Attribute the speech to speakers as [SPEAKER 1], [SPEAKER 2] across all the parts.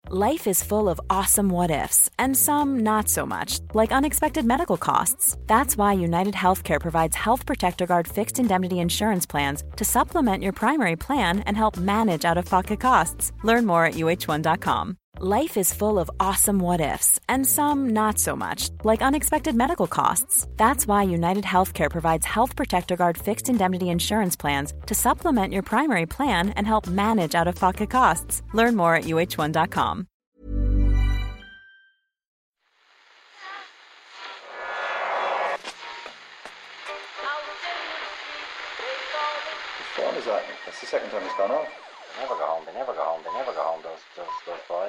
[SPEAKER 1] Life is full of awesome what-ifs, and some not so much, like unexpected medical costs. That's why United Healthcare provides Health Protector Guard fixed indemnity insurance plans to supplement your primary plan and help manage out-of-pocket costs. Learn more at uh1.com. Life is full of awesome what-ifs, and some not so much, like unexpected medical costs. That's why United Healthcare provides Health Protector Guard fixed indemnity insurance plans to supplement your primary plan and help manage out-of-pocket costs. Learn more at uh1.com.
[SPEAKER 2] What time is that? That's the second time it's gone off.
[SPEAKER 3] They never go home, those boys.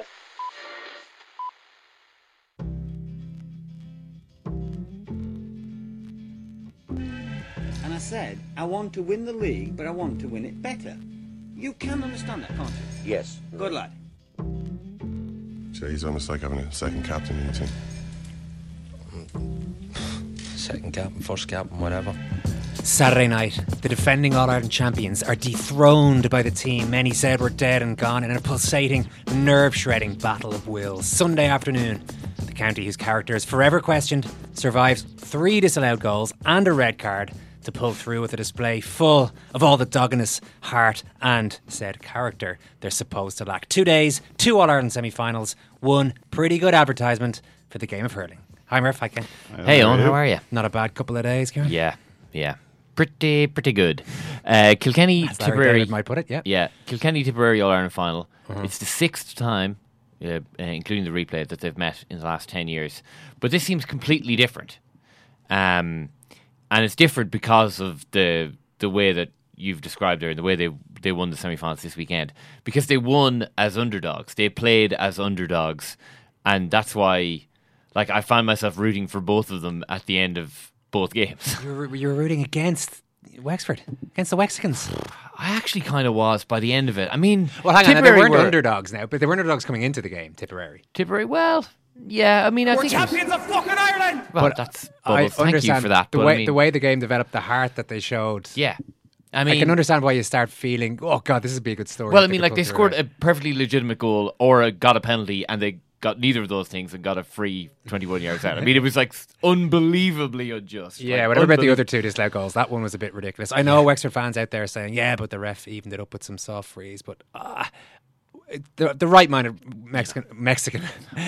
[SPEAKER 4] And I said, I want to win the league, but I want to win it better. You can understand that, can't you?
[SPEAKER 3] Yes.
[SPEAKER 4] Good lad.
[SPEAKER 5] So he's almost like having a second captain in the team.
[SPEAKER 6] Second captain, first captain, whatever.
[SPEAKER 7] Saturday night, the defending All-Ireland champions are dethroned by the team many said were dead and gone in a pulsating, nerve-shredding battle of wills. Sunday afternoon, the county whose character is forever questioned survives 3 disallowed goals and a red card to pull through with a display full of all the doggedness, heart and said character they're supposed to lack. 2 days, 2 All-Ireland semi-finals, 1 pretty good advertisement for the game of hurling. Hi Murph, hi Ken.
[SPEAKER 6] Hey Owen, how are you?
[SPEAKER 7] Not a bad couple of days, Kieran.
[SPEAKER 6] Yeah. Pretty good. Kilkenny,
[SPEAKER 7] As Larry
[SPEAKER 6] Tipperary
[SPEAKER 7] David might put it, yeah.
[SPEAKER 6] Yeah, Kilkenny, Tipperary All-Ireland final. It's the 6th time, including the replay, that they've met in the last 10 years. But this seems completely different. And it's different because of the way that you've described there and the way they won the semi-finals this weekend. Because they won as underdogs. They played as underdogs. And that's why, like, I found myself rooting for both of them at the end of both games.
[SPEAKER 7] You were rooting against Wexford, against the Wexicans.
[SPEAKER 6] I actually kind of was by the end of it. I mean,
[SPEAKER 7] Well, hang on, now, they
[SPEAKER 6] Tipperary
[SPEAKER 7] weren't underdogs now, but they were underdogs coming into the game, Tipperary.
[SPEAKER 6] Well, yeah, I mean, I
[SPEAKER 3] We're
[SPEAKER 6] think
[SPEAKER 3] champions of fucking Ireland!
[SPEAKER 6] Well,
[SPEAKER 7] But
[SPEAKER 6] that's
[SPEAKER 7] I
[SPEAKER 6] Bubbles. Thank you
[SPEAKER 7] understand
[SPEAKER 6] for that.
[SPEAKER 7] The
[SPEAKER 6] but
[SPEAKER 7] way
[SPEAKER 6] I mean,
[SPEAKER 7] the way the game developed, the heart that they showed.
[SPEAKER 6] yeah, I
[SPEAKER 7] I
[SPEAKER 6] mean,
[SPEAKER 7] can understand why you start feeling, oh God, this would be a good story.
[SPEAKER 6] well, I
[SPEAKER 7] if
[SPEAKER 6] mean,
[SPEAKER 7] could
[SPEAKER 6] like
[SPEAKER 7] pull
[SPEAKER 6] they
[SPEAKER 7] through
[SPEAKER 6] scored
[SPEAKER 7] it.
[SPEAKER 6] a perfectly legitimate goal or got a penalty, and they got neither of those things and got a free 21 yards out. I mean, it was like unbelievably unjust.
[SPEAKER 7] Yeah,
[SPEAKER 6] like,
[SPEAKER 7] whatever about the other 2 disallowed goals, that one was a bit ridiculous. I know Wexford fans out there saying, yeah, but the ref evened it up with some soft frees, but the right-minded Mexicans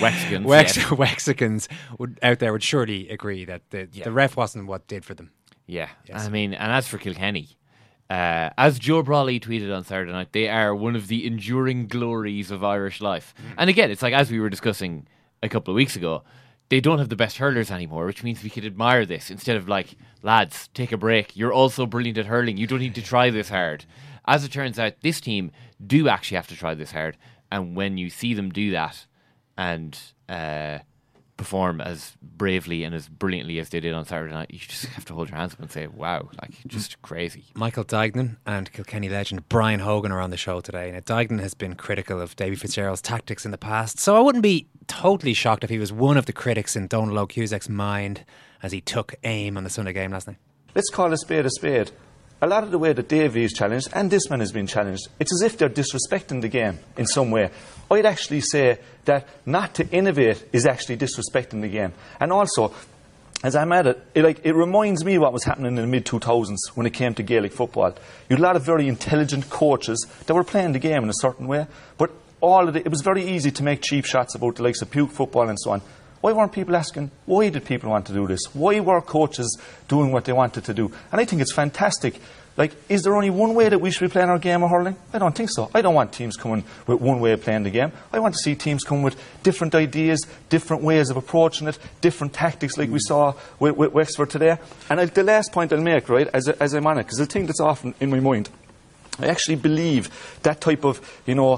[SPEAKER 7] out there would surely agree that the ref wasn't what did for them.
[SPEAKER 6] Yeah,
[SPEAKER 7] Yes.
[SPEAKER 6] I mean, and as for Kilkenny, as Joe Brawley tweeted on Saturday night, they are one of the enduring glories of Irish life. And again, it's like, as we were discussing a couple of weeks ago, they don't have the best hurlers anymore, which means we could admire this instead of like, lads, take a break. You're also brilliant at hurling. You don't need to try this hard. As it turns out, this team do actually have to try this hard. And when you see them do that and perform as bravely and as brilliantly as they did on Saturday night, you just have to hold your hands up and say, wow, like, just crazy.
[SPEAKER 7] Michael Dignan and Kilkenny legend Brian Hogan are on the show today. Now, Dignan has been critical of Davy Fitzgerald's tactics in the past, so I wouldn't be totally shocked if he was one of the critics in Donald O'Cusack's mind as he took aim on the Sunday game last night.
[SPEAKER 2] Let's call a spade a spade. A lot of the way that Davy is challenged, and this man has been challenged, it's as if they're disrespecting the game in some way. I'd actually say that not to innovate is actually disrespecting the game. And also, as I'm at it, it reminds me what was happening in the mid-2000s when it came to Gaelic football. You had a lot of very intelligent coaches that were playing the game in a certain way, but it was very easy to make cheap shots about the likes of puke football and so on. Why weren't people asking, why did people want to do this? Why were coaches doing what they wanted to do? And I think it's fantastic. Like, is there only one way that we should be playing our game of hurling? I don't think so. I don't want teams coming with one way of playing the game. I want to see teams come with different ideas, different ways of approaching it, different tactics like we saw with Wexford today. And the last point I'll make, right, as I'm on it, because the thing that's often in my mind, I actually believe that type of,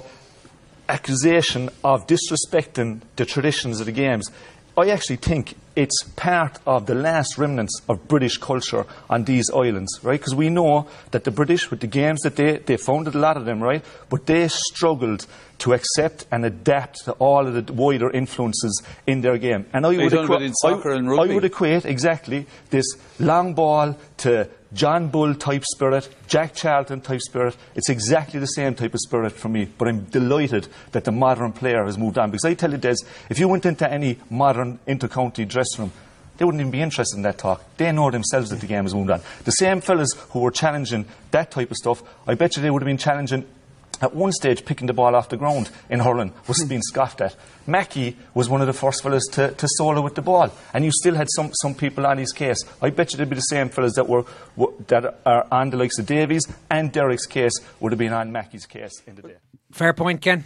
[SPEAKER 2] accusation of disrespecting the traditions of the games, I actually think it's part of the last remnants of British culture on these islands, right? Because we know that the British, with the games that they founded a lot of them, right? But they struggled to accept and adapt to all of the wider influences in their game. And I would equate exactly this long ball to John Bull type spirit, Jack Charlton type spirit. It's exactly the same type of spirit for me. But I'm delighted that the modern player has moved on. Because I tell you, Des, if you went into any modern inter-county dressing room, they wouldn't even be interested in that talk. They know themselves that the game has moved on. The same fellas who were challenging that type of stuff, I bet you they would have been challenging at one stage picking the ball off the ground in hurling was being scoffed at. Mackie was one of the first fellas to solo with the ball, and you still had some people on his case. I bet you they'd be the same fellas that are on the likes of Davies, and Derek's case would have been on Mackie's case in the day.
[SPEAKER 7] Fair point, Ken.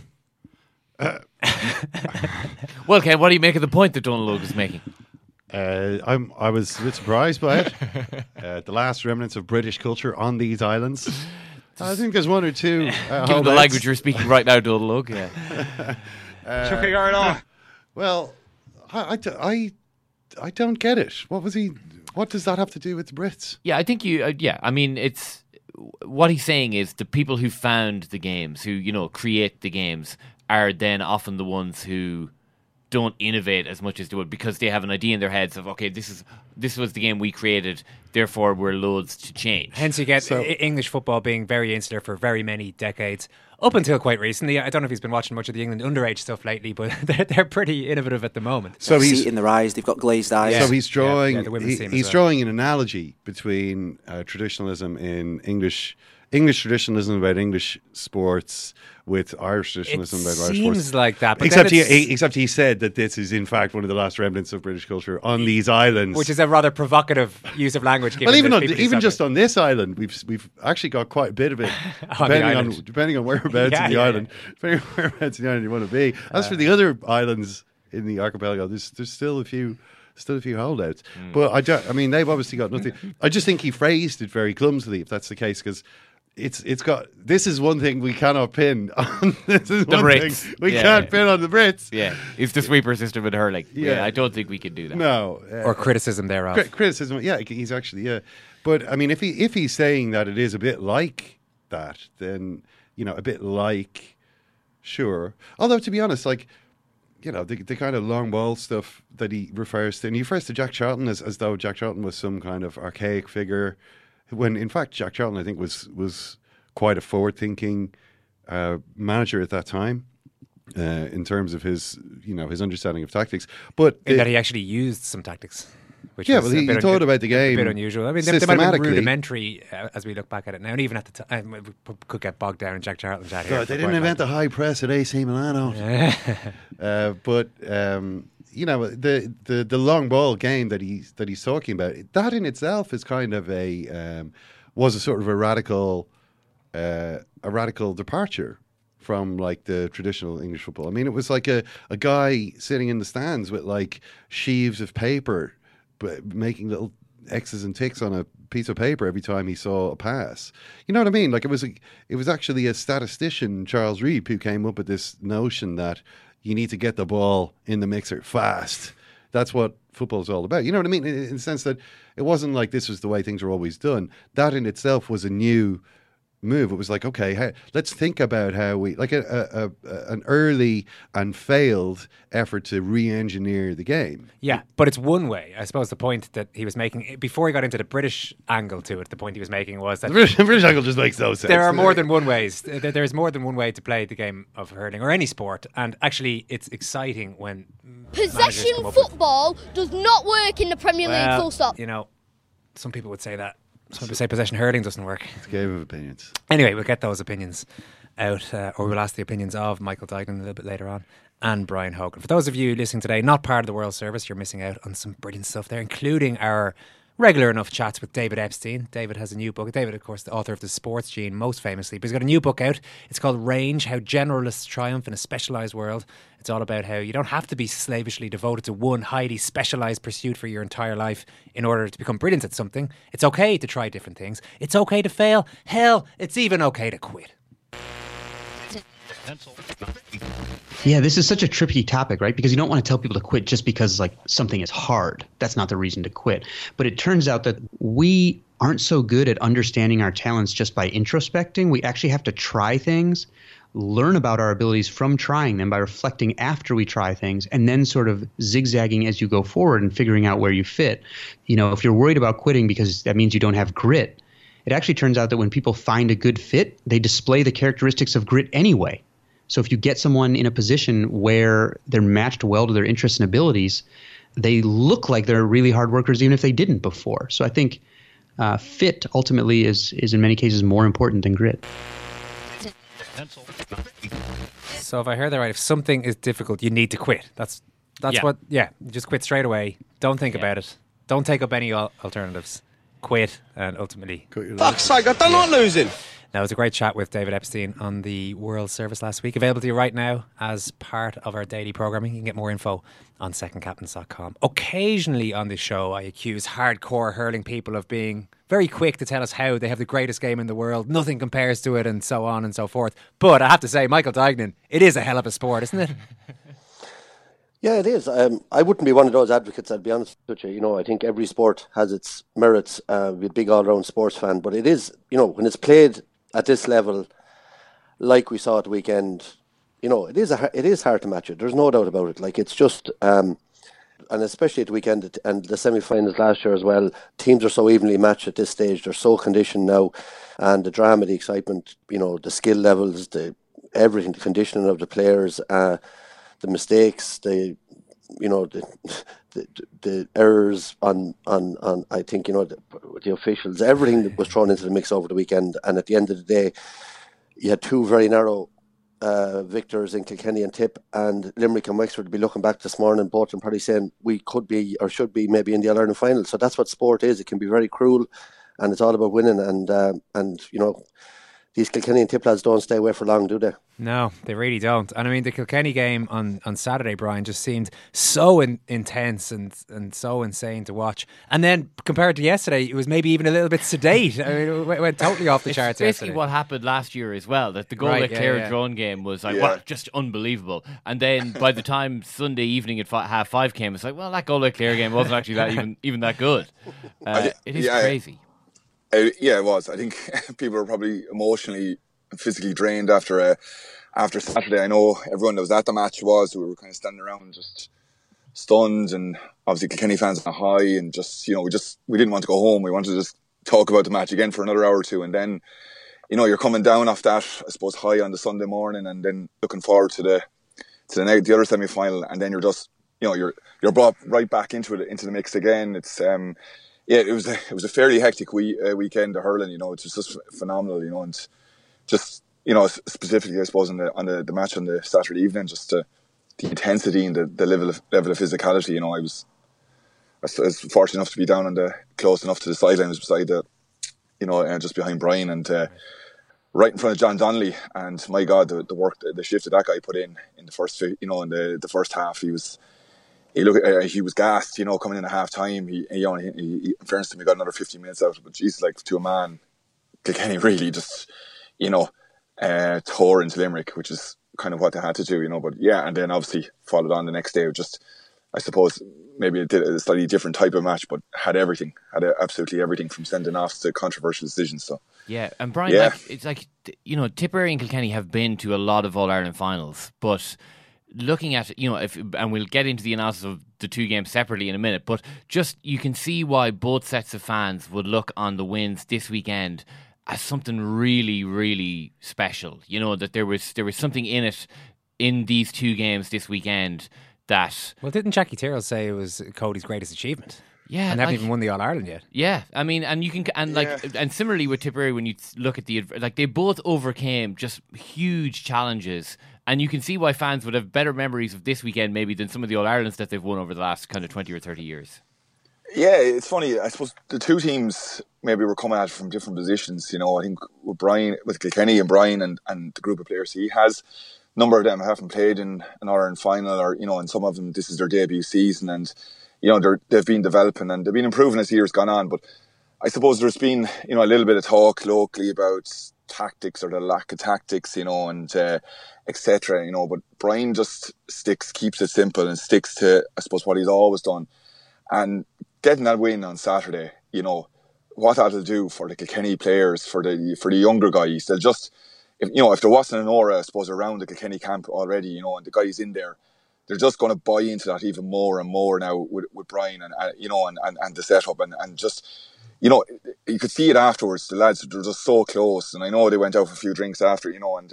[SPEAKER 6] Well, Ken, what do you make of the point that Donald Logue is making?
[SPEAKER 8] I was a bit surprised by it. The last remnants of British culture on these islands. I think there's one or two.
[SPEAKER 6] Given the language you're speaking right now, Donald Logue, yeah.
[SPEAKER 4] Chucking her off.
[SPEAKER 8] Well, I don't get it. What does that have to do with the Brits?
[SPEAKER 6] Yeah, I think I mean, it's what he's saying is the people who found the games, who create the games, are then often the ones who don't innovate as much as they would because they have an idea in their heads of, okay, this was the game we created, therefore we're loath to change.
[SPEAKER 7] Hence you get English football being very insular for very many decades, up until quite recently. I don't know if he's been watching much of the England underage stuff lately, but they're pretty innovative at the moment.
[SPEAKER 9] So he's in their eyes, they've got glazed eyes.
[SPEAKER 8] So he's drawing
[SPEAKER 7] he's
[SPEAKER 8] drawing an analogy between traditionalism in English traditionalism about English sports with Irish traditionalism about Irish sports.
[SPEAKER 7] It seems like that. But
[SPEAKER 8] except he said that this is in fact one of the last remnants of British culture on these islands,
[SPEAKER 7] which is a rather provocative use of language.
[SPEAKER 8] Well, even just on this island, we've actually got quite a bit of it, depending on whereabouts in the island, depending on whereabouts in the island you want to be. As for the other islands in the archipelago, there's still a few holdouts. But they've obviously got nothing. I just think he phrased it very clumsily, if that's the case, because this is one thing we cannot pin on. This is
[SPEAKER 6] the
[SPEAKER 8] one
[SPEAKER 6] Brits.
[SPEAKER 8] thing we can't pin on the Brits.
[SPEAKER 6] Yeah, it's the sweeper system in hurling. Yeah, I don't think we can do that.
[SPEAKER 8] No,
[SPEAKER 7] or criticism thereof.
[SPEAKER 8] Criticism. Yeah, he's actually But I mean, if he's saying that it is a bit like that, then a bit like, sure. Although to be honest, the kind of long ball stuff that he refers to, and he refers to Jack Charlton as though Jack Charlton was some kind of archaic figure, when in fact Jack Charlton, I think, was quite a forward-thinking manager at that time in terms of his understanding of tactics. But
[SPEAKER 7] in that he actually used some tactics. Which
[SPEAKER 8] he thought about the game
[SPEAKER 7] a bit unusual. I mean, they might have been rudimentary as we look back at it now, and even at the time, we could get bogged down in Jack Charlton chat here.
[SPEAKER 8] They didn't invent the high press at AC Milano. The long ball game that he's talking about, that in itself is kind of was a sort of a radical departure from the traditional English football. I mean, it was like a guy sitting in the stands with sheaves of paper, but making little X's and ticks on a piece of paper every time he saw a pass. You know what I mean? It was actually a statistician, Charles Reeve, who came up with this notion that you need to get the ball in the mixer fast. That's what football is all about. You know what I mean? In the sense that it wasn't like this was the way things were always done. That in itself was a new move. It was let's think about how we an early and failed effort to re-engineer the game.
[SPEAKER 7] Yeah, but it's one way. I suppose the point that he was making before he got into the British angle to it, the point he was making was that
[SPEAKER 8] the British angle just makes no sense.
[SPEAKER 7] There are more than one ways. There's more than one way to play the game of hurling or any sport, and actually, it's exciting when
[SPEAKER 10] possession football does not work in the Premier League. Full stop.
[SPEAKER 7] Some people would say that. Some people say possession hurling doesn't work.
[SPEAKER 8] It's a game of opinions.
[SPEAKER 7] Anyway, we'll get those opinions out, or we'll ask the opinions of Michael Duignan a little bit later on, and Brian Hogan. For those of you listening today, not part of the World Service, you're missing out on some brilliant stuff there, including our regular enough chats with David Epstein. David has a new book. David, of course, the author of The Sports Gene, most famously. But he's got a new book out. It's called Range, How Generalists Triumph in a Specialised World. It's all about how you don't have to be slavishly devoted to one highly specialised pursuit for your entire life in order to become brilliant at something. It's okay to try different things. It's okay to fail. Hell, it's even okay to quit.
[SPEAKER 11] Yeah, this is such a tricky topic, right? Because you don't want to tell people to quit just because like something is hard. That's not the reason to quit. But it turns out that we aren't so good at understanding our talents just by introspecting. We actually have to try things, learn about our abilities from trying them by reflecting after we try things, and then sort of zigzagging as you go forward and figuring out where you fit. You know, if you're worried about quitting because that means you don't have grit, it actually turns out that when people find a good fit, they display the characteristics of grit anyway. So if you get someone in a position where they're matched well to their interests and abilities, they look like they're really hard workers even if they didn't before. So I think fit ultimately is in many cases more important than grit.
[SPEAKER 7] So if I heard that right, if something is difficult, you need to quit. That's what, you just quit straight away. Don't think about it. Don't take up any alternatives. Quit and ultimately...
[SPEAKER 12] Fuck's sake, I'm not losing.
[SPEAKER 7] Now, it was a great chat with David Epstein on the World Service last week. Available to you right now as part of our daily programming. You can get more info on secondcaptains.com. Occasionally on this show, I accuse hardcore hurling people of being very quick to tell us how they have the greatest game in the world. Nothing compares to it and so on and so forth. But I have to say, Michael Duignan, it is a hell of a sport, isn't it?
[SPEAKER 13] Yeah, it is. I wouldn't be one of those advocates, I'd be honest with you. You know, I think every sport has its merits. I'm a big all-round sports fan. But it is, you know, when it's played at this level, like we saw at the weekend, you know, it is hard to match it. There's no doubt about it. Like, it's just, and especially at the weekend and the semi-finals last year as well, teams are so evenly matched at this stage. They're so conditioned now, and the drama, the excitement, you know, the skill levels, everything, the conditioning of the players, the mistakes, the errors on I think, you know, the officials, everything that was thrown into the mix over the weekend. And at the end of the day, you had two very narrow victors in Kilkenny and Tip, and Limerick and Wexford will be looking back this morning, both and probably saying we could be or should be maybe in the All-Ireland final. So that's what sport is. It can be very cruel, and it's all about winning. And you know, these Kilkenny and Tip lads don't stay away for long, do they?
[SPEAKER 7] No, they really don't. And I mean, the Kilkenny game on Saturday, Brian, just seemed so intense and so insane to watch. And then compared to yesterday, it was maybe even a little bit sedate. I mean, it went totally off the charts
[SPEAKER 6] basically
[SPEAKER 7] yesterday.
[SPEAKER 6] What happened last year as well, that the goal Clare Drone game was like, wow, just unbelievable. And then by the time Sunday evening at 5:30 came, it's like, well, that goal Clare game wasn't actually that even that good. It is crazy.
[SPEAKER 14] Yeah, it was. I think people were probably emotionally and physically drained after Saturday. I know everyone that was at the match we were kind of standing around just stunned, and obviously Kilkenny fans on a high, and just, you know, we didn't want to go home. We wanted to just talk about the match again for another hour or two, and then, you know, you're coming down off that, I suppose, high on the Sunday morning, and then looking forward to the other semi-final, and then you're just, you know, you're brought right back into the mix again. It's it was a fairly hectic weekend of hurling. You know, it's just phenomenal. You know, and just, you know, specifically, I suppose, on the match on the Saturday evening, just the intensity and the level of physicality. You know, I was fortunate enough to be down close enough to the sidelines beside just behind Brian, and right in front of John Donnelly. And my God, the work, the shift that guy put in the first, you know, in the first half, he was gassed, you know, coming in at half time. He in fairness to him, he got another 15 minutes out. But Jesus, like, to a man, Kilkenny really just, you know, tore into Limerick, which is kind of what they had to do, you know. But yeah, and then obviously followed on the next day with just, I suppose, maybe a slightly different type of match, but had absolutely everything from sending offs to controversial decisions. So
[SPEAKER 6] yeah, and Brian, like, it's like, you know, Tipperary and Kilkenny have been to a lot of All-Ireland finals, but looking at, you know, and we'll get into the analysis of the two games separately in a minute, but just, you can see why both sets of fans would look on the wins this weekend as something really, really special. You know, that there was something in it in these two games this weekend that... Well,
[SPEAKER 7] didn't Jackie Tyrrell say it was Cody's greatest achievement?
[SPEAKER 6] Yeah,
[SPEAKER 7] and they haven't even won the All-Ireland yet.
[SPEAKER 6] Yeah, I mean, and you can, and similarly with Tipperary, when you look at they both overcame just huge challenges, and you can see why fans would have better memories of this weekend maybe than some of the All-Irelands that they've won over the last kind of 20 or 30 years.
[SPEAKER 14] Yeah, it's funny. I suppose the two teams maybe were coming at it from different positions. You know, I think with Kilkenny and Brian and the group of players he has, a number of them haven't played in an All-Ireland final, or, you know, and some of them, this is their debut season, and, you know, they've been developing and they've been improving as the years gone on. But I suppose there's been, you know, a little bit of talk locally about tactics or the lack of tactics, and etc. But Brian just keeps it simple and sticks to, I suppose, what he's always done. And getting that win on Saturday, what that'll do for the Kilkenny players, for the younger guys, they'll just, if there wasn't an aura, I suppose, around the Kilkenny camp already, and the guys in there, they're just going to buy into that even more and more now with Brian and the setup and just, you could see it afterwards. The lads were just so close, and I know they went out for a few drinks after, and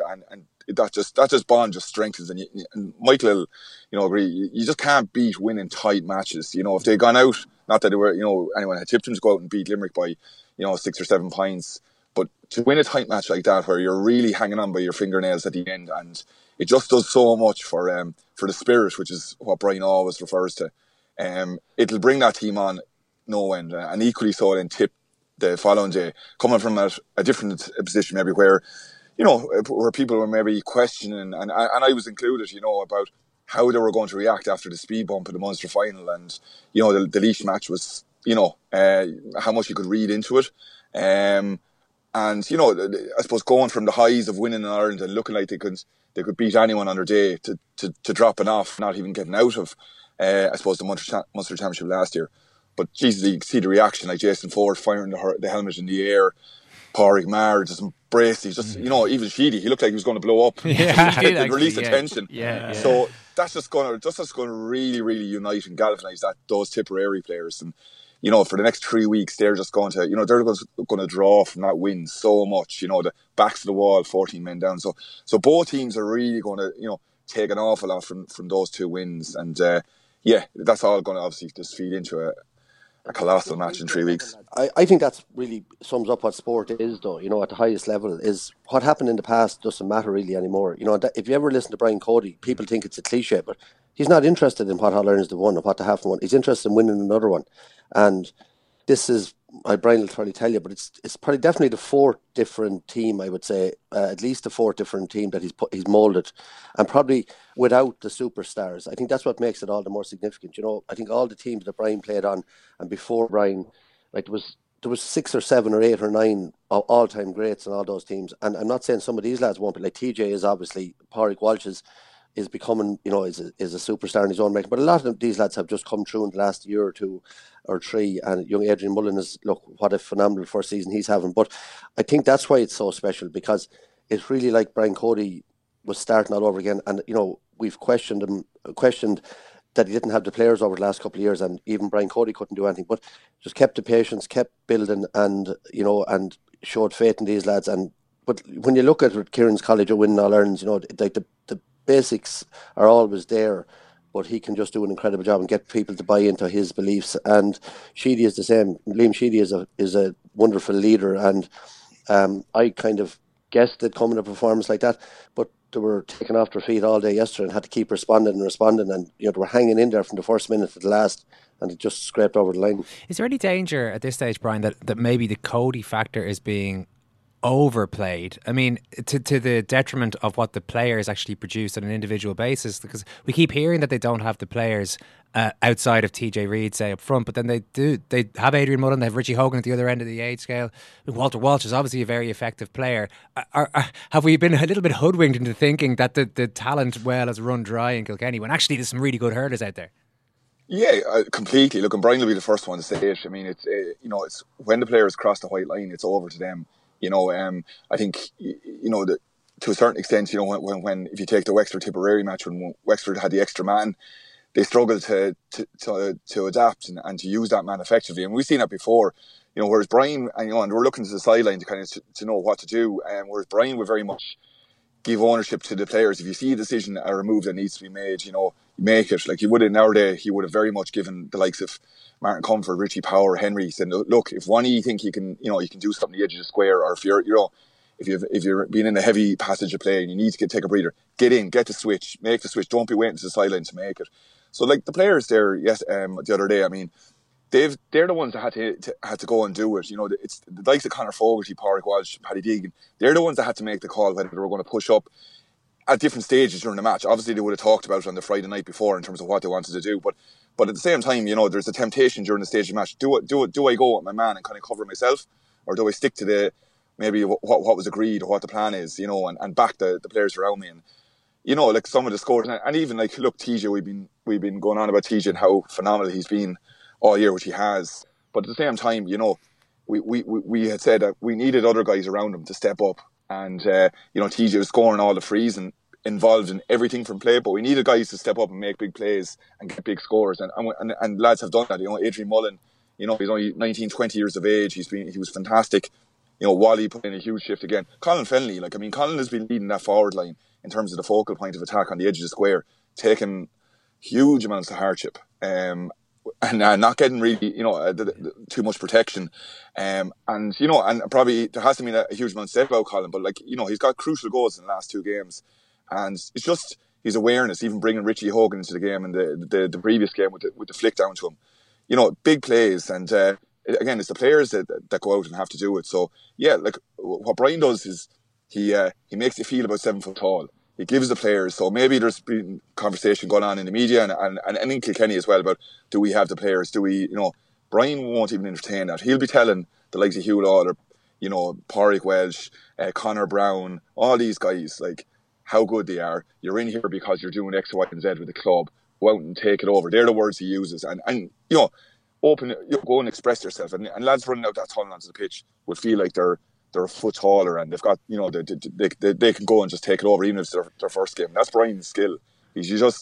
[SPEAKER 14] that bond just strengthens. And Michael will, agree. You just can't beat winning tight matches. If they'd gone out, not that they were, anyone had tipped them to go out and beat Limerick by, 6 or 7 points, but to win a tight match like that, where you're really hanging on by your fingernails at the end, and it just does so much for the spirit, which is what Brian always refers to. It'll bring that team on no end, and equally so then Tip the following day, coming from a different position maybe where people were maybe questioning, and I was included, about how they were going to react after the speed bump of the Munster final, and the Laois match was, how much you could read into it, and I suppose going from the highs of winning in Ireland and looking like they could beat anyone on their day to dropping off, not even getting out of I suppose the Munster Championship last year. But Jesus, you see the reaction, like Jason Ford firing the helmet in the air, Pádraig Maher just embraced. He's just, even Sheedy, he looked like he was going to blow up.
[SPEAKER 6] Yeah, he did,
[SPEAKER 14] release the tension.
[SPEAKER 6] Yeah.
[SPEAKER 14] So that's just going to really, really unite and galvanise those Tipperary players. And for the next 3 weeks, they're just going to, they're going to draw from that win so much. The backs to the wall, 14 men down. So both teams are really going to, take an awful lot from those 2 wins. And that's all going to obviously just feed into a colossal match in 3 weeks.
[SPEAKER 13] I think that's really sums up what sport is, though. At the highest level, is what happened in the past doesn't matter really anymore. If you ever listen to Brian Cody, people think it's a cliche, but he's not interested in what All Ireland's have won or what they haven't won. He's interested in winning another one, and this is, Brian will probably tell you, but it's probably definitely the 4th different team, I would say, at least the 4th different team that he's moulded, and probably without the superstars. I think that's what makes it all the more significant. I think all the teams that Brian played on, and before Brian, like there was 6 or 7 or 8 or 9 all-time greats in all those teams. And I'm not saying some of these lads won't, but like TJ is obviously, Pádraig Walsh is becoming, is a superstar in his own right. But a lot of these lads have just come through in the last year or 2 or 3. And young Adrian Mullen what a phenomenal first season he's having. But I think that's why it's so special, because it's really like Brian Cody was starting all over again. And, we've questioned that he didn't have the players over the last couple of years, and even Brian Cody couldn't do anything, but just kept the patience, kept building, and and showed faith in these lads. But when you look at Kieran's College of winning All Irelands, like the basics are always there, but he can just do an incredible job and get people to buy into his beliefs. And Sheedy is the same. Liam Sheedy is a wonderful leader, and I kind of guessed they'd come in a performance like that, but they were taken off their feet all day yesterday and had to keep responding, and they were hanging in there from the first minute to the last, and it just scraped over the line.
[SPEAKER 7] Is there any danger at this stage, Brian, that maybe the Cody factor is being overplayed? I mean, to the detriment of what the players actually produce on an individual basis, because we keep hearing that they don't have the players outside of TJ Reid, say, up front, but then they have Adrian Mullen, they have Richie Hogan at the other end of the age scale. Walter Walsh is obviously a very effective player. Have we been a little bit hoodwinked into thinking that the talent well has run dry in Kilkenny, when actually there's some really good hurlers out there?
[SPEAKER 14] Yeah, completely. Look, and Brian will be the first one to say it. I mean, it's when the players cross the white line, it's over to them. I think, that to a certain extent, when if you take the Wexford Tipperary match, when Wexford had the extra man, they struggled to adapt and to use that man effectively. And we've seen that before, whereas Brian, and we're looking to the sideline to kind of to know what to do. Whereas Brian would very much give ownership to the players. If you see a decision or a move that needs to be made, make it. Like he would in our day, he would have very much given the likes of Martin Comfort, Richie Power, Henry, said, look, if one of you think you can do something on the edge of the square, or if you're being in a heavy passage of play and you need to take a breather, get in, get the switch, make the switch. Don't be waiting to the sideline to make it. So like the players there, the other day, I mean, they're the ones that had to go and do it. It's the likes of Conor Fogarty, Pádraig Walsh, Paddy Deegan. They're the ones that had to make the call whether they were going to push up at different stages during the match. Obviously, they would have talked about it on the Friday night before in terms of what they wanted to do. But at the same time, there's a temptation during the stage of the match. Do I go with my man and kind of cover myself, or do I stick to maybe what was agreed or what the plan is, and back the players around me. And, like some of the scores, and even like, look, TJ, we've been going on about TJ and how phenomenal he's been all year, which he has. But at the same time, we had said that we needed other guys around him to step up. And, TJ was scoring all the frees and involved in everything from play, but we needed guys to step up and make big plays and get big scores. And lads have done that. Adrian Mullen, he's only 19, 20 years of age. He was fantastic. Wally put in a huge shift again. Colin Fennelly, Colin has been leading that forward line in terms of the focal point of attack on the edge of the square, taking huge amounts of hardship. And not getting really, too much protection. And probably there hasn't been a huge amount said about Colin, but he's got crucial goals in the last 2 games. And it's just his awareness, even bringing Richie Hogan into the game and the previous game with the flick down to him. Big plays. And again, it's the players that go out and have to do it. So, yeah, what Brian does is he makes you feel about 7 foot tall. He gives the players, so maybe there's been conversation going on in the media and in Kilkenny as well about, do we have the players? Do we, Brian won't even entertain that. He'll be telling the likes of Hugh Lawler, Pádraig Welsh, Conor Brown, all these guys, how good they are. You're in here because you're doing X, Y, and Z with the club. Go out and take it over. They're the words he uses. And open, go and express yourself. And lads running out that tunnel onto the pitch will feel like they're a foot taller and they've got, they can go and just take it over even if it's their first game. That's Brian's skill. He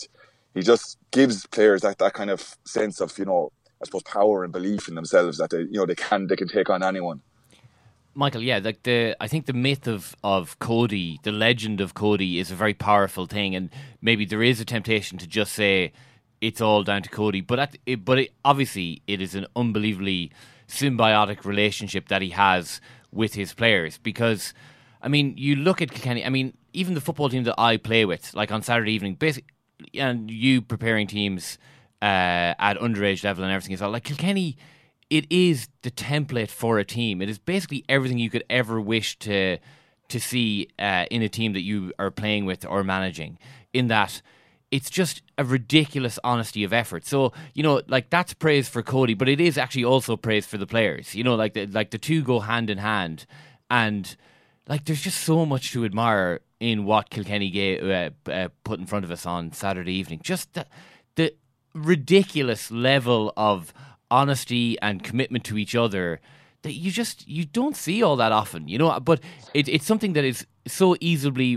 [SPEAKER 14] just gives players that kind of sense of, I suppose, power and belief in themselves that they can take on anyone.
[SPEAKER 6] Michael, yeah, I think the myth of Cody, the legend of Cody, is a very powerful thing, and maybe there is a temptation to just say it's all down to Cody, but obviously it is an unbelievably symbiotic relationship that he has with his players, because you look at Kilkenny, even the football team that I play with, like on Saturday evening, basically, and you preparing teams at underage level and everything as well, like Kilkenny, it is the template for a team. It is basically everything you could ever wish to see in a team that you are playing with or managing, in that it's just a ridiculous honesty of effort. So, that's praise for Cody, but it is actually also praise for the players. The two go hand in hand. And, there's just so much to admire in what Kilkenny put in front of us on Saturday evening. Just the ridiculous level of honesty and commitment to each other that you don't see all that often, but it's something that is so easily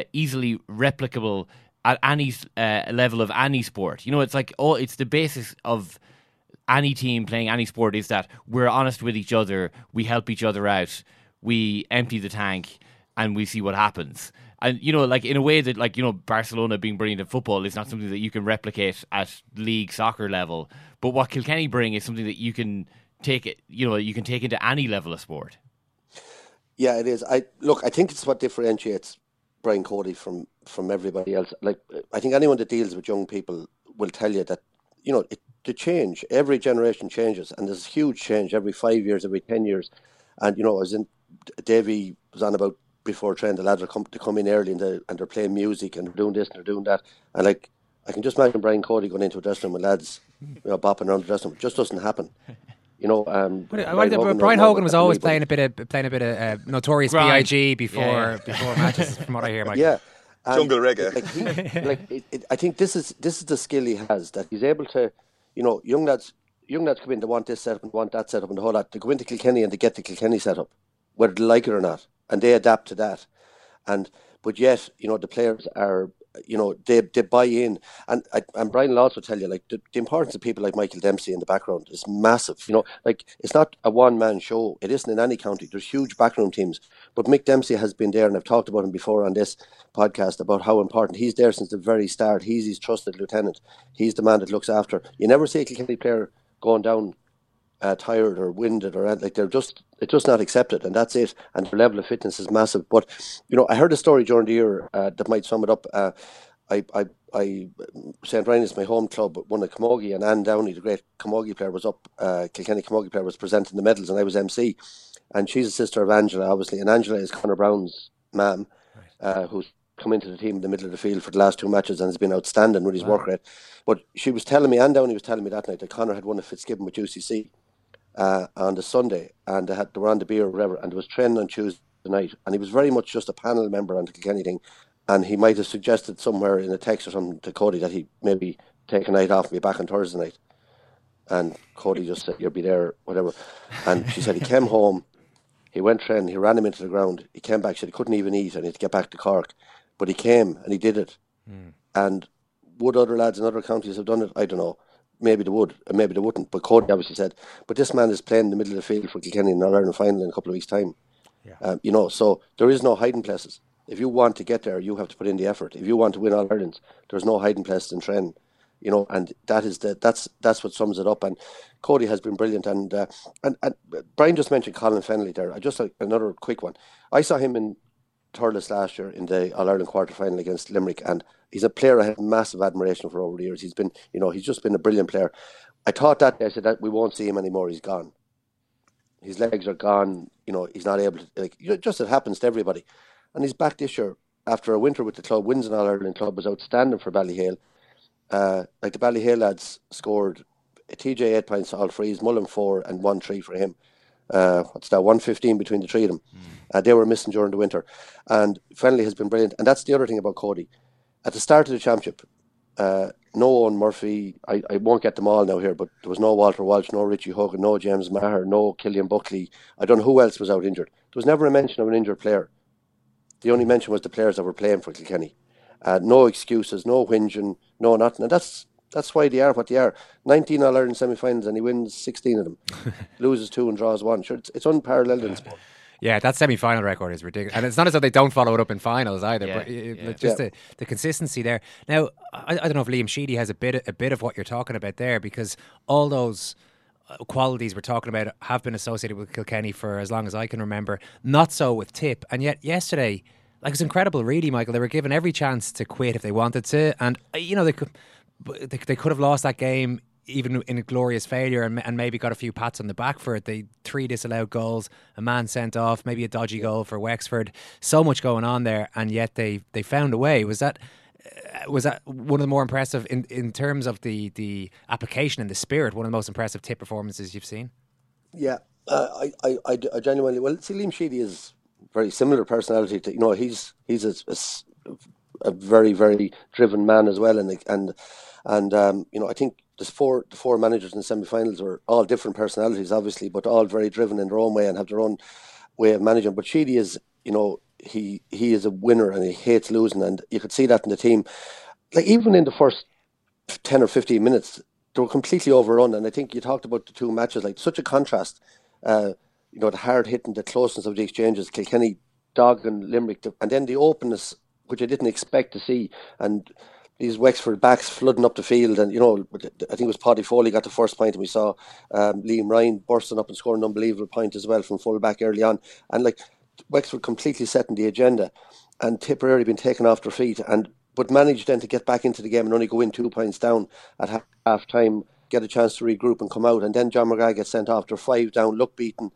[SPEAKER 6] replicable at any level of any sport. It's the basis of any team playing any sport, is that we're honest with each other, we help each other out, we empty the tank, and we see what happens. And, in a way that, Barcelona being brilliant at football is not something that you can replicate at league soccer level. But what Kilkenny bring is something that you can take into any level of sport.
[SPEAKER 13] Yeah, it is. I think it's what differentiates Brian Cody from everybody else. I think anyone that deals with young people will tell you that, the change, every generation changes, and there's huge change every 5 years, every 10 years. And, Davy was on about before training, the lads are come in early and they're playing music and they're doing this and they're doing that. And I can just imagine Brian Cody going into a dressing room with lads bopping around the dressing room. It just doesn't happen.
[SPEAKER 7] Brian Hogan was always playing a bit of Notorious B.I.G. before matches, from what I hear, Mike.
[SPEAKER 13] Yeah,
[SPEAKER 14] jungle reggae.
[SPEAKER 13] I think this is the skill he has, that he's able to, young lads come in, they want this setup and want that setup and the whole lot. They go into Kilkenny and they get the Kilkenny setup, whether they like it or not, and they adapt to that. But yet, the players are, they buy in. And Brian will also tell you, the importance of people like Michael Dempsey in the background is massive. It's not a one-man show. It isn't in any county. There's huge backroom teams. But Mick Dempsey has been there, and I've talked about him before on this podcast about how important he's there since the very start. He's his trusted lieutenant. He's the man that looks after. You never see a Kilkenny player going down tired or winded or it's just not accepted, and that's it. And their level of fitness is massive. But I heard a story during the year that might sum it up. St. Ryan is my home club, but one of Camogie, and Anne Downey, the great Camogie player, was up. Kilkenny Camogie player was presenting the medals, and I was MC. And she's a sister of Angela, obviously, and Angela is Conor Brown's ma'am, who's come into the team in the middle of the field for the last 2 matches and has been outstanding with his work rate. But she was telling me, Anne Downey was telling me that night, that Conor had won a Fitzgibbon with UCC. on the Sunday, and they were on the beer or whatever, and there was training on Tuesday night, and he was very much just a panel member on the Kilkenny thing, and he might have suggested somewhere in a text or something to Cody that he maybe take a night off and be back on Thursday night. And Cody just said, you'll be there, whatever. And she said he came home, he went training, he ran him into the ground, he came back, she said he couldn't even eat and he had to get back to Cork. But he came and he did it. And would other lads in other counties have done it? I don't know. Maybe they would, and maybe they wouldn't. But Cody obviously said, but this man is playing in the middle of the field for Kilkenny in an All-Ireland final in a couple of weeks' time. Yeah. So there is no hiding places. If you want to get there, you have to put in the effort. If you want to win All-Irelands, there's no hiding places in training. And that's what sums it up. And Cody has been brilliant. And Brian just mentioned Colin Fennelly there. Another quick one. I saw him in Thurles last year in the All-Ireland quarter-final against Limerick, and he's a player I have massive admiration for over the years. He's been, he's just been a brilliant player. I thought that day, I said that we won't see him anymore. He's gone. His legs are gone. He's not able to, just it happens to everybody. And he's back this year after a winter with the club, wins an All-Ireland club, was outstanding for Ballyhale. The Ballyhale lads scored TJ 8 points, all frees, Mullen 4 and 1-3 for him. 115 between the three of them. They were missing during the winter. And Fennelly has been brilliant. And that's the other thing about Cody. At the start of the championship, no Owen Murphy, I won't get them all now here, but there was no Walter Walsh, no Richie Hogan, no James Maher, no Killian Buckley. I don't know who else was out injured. There was never a mention of an injured player. The only mention was the players that were playing for Kilkenny. No excuses, no whinging, no nothing. And that's why they are what they are. 19 All-Ireland semi-finals and he wins 16 of them. Loses 2 and draws 1. Sure, it's unparalleled in sport.
[SPEAKER 7] Yeah, that semi-final record is ridiculous. And it's not as though they don't follow it up in finals either, but the consistency there. Now, I don't know if Liam Sheedy has a bit of what you're talking about there, because all those qualities we're talking about have been associated with Kilkenny for as long as I can remember. Not so with Tip. And yet yesterday, it's incredible, really, Michael. They were given every chance to quit if they wanted to. And, they could have lost that game even in a glorious failure and maybe got a few pats on the back for it. They 3 disallowed goals, a man sent off, maybe a dodgy goal for Wexford. So much going on there, and yet they found a way. Was that one of the more impressive in terms of the application and the spirit? One of the most impressive Tip performances you've seen?
[SPEAKER 13] Yeah, I genuinely. Well, see, Liam Sheedy is very similar personality to he's a very, very driven man as well, and I think the four managers in the semi-finals were all different personalities, obviously, but all very driven in their own way and have their own way of managing. But Sheedy is, he is a winner and he hates losing, and you could see that in the team. Even in the first 10 or 15 minutes, they were completely overrun. And I think you talked about the two matches, such a contrast. The hard hitting, the closeness of the exchanges, Kilkenny dogging Limerick, and then the openness, which I didn't expect to see, and these Wexford backs flooding up the field. And I think it was Paddy Foley got the first point, and we saw Liam Ryan bursting up and scoring an unbelievable point as well from full back early on. And Wexford completely setting the agenda, and Tipperary been taken off their feet, but managed then to get back into the game and only go in 2 points down at half time, get a chance to regroup and come out. And then John McGrath gets sent off. They're 5 down, look beaten.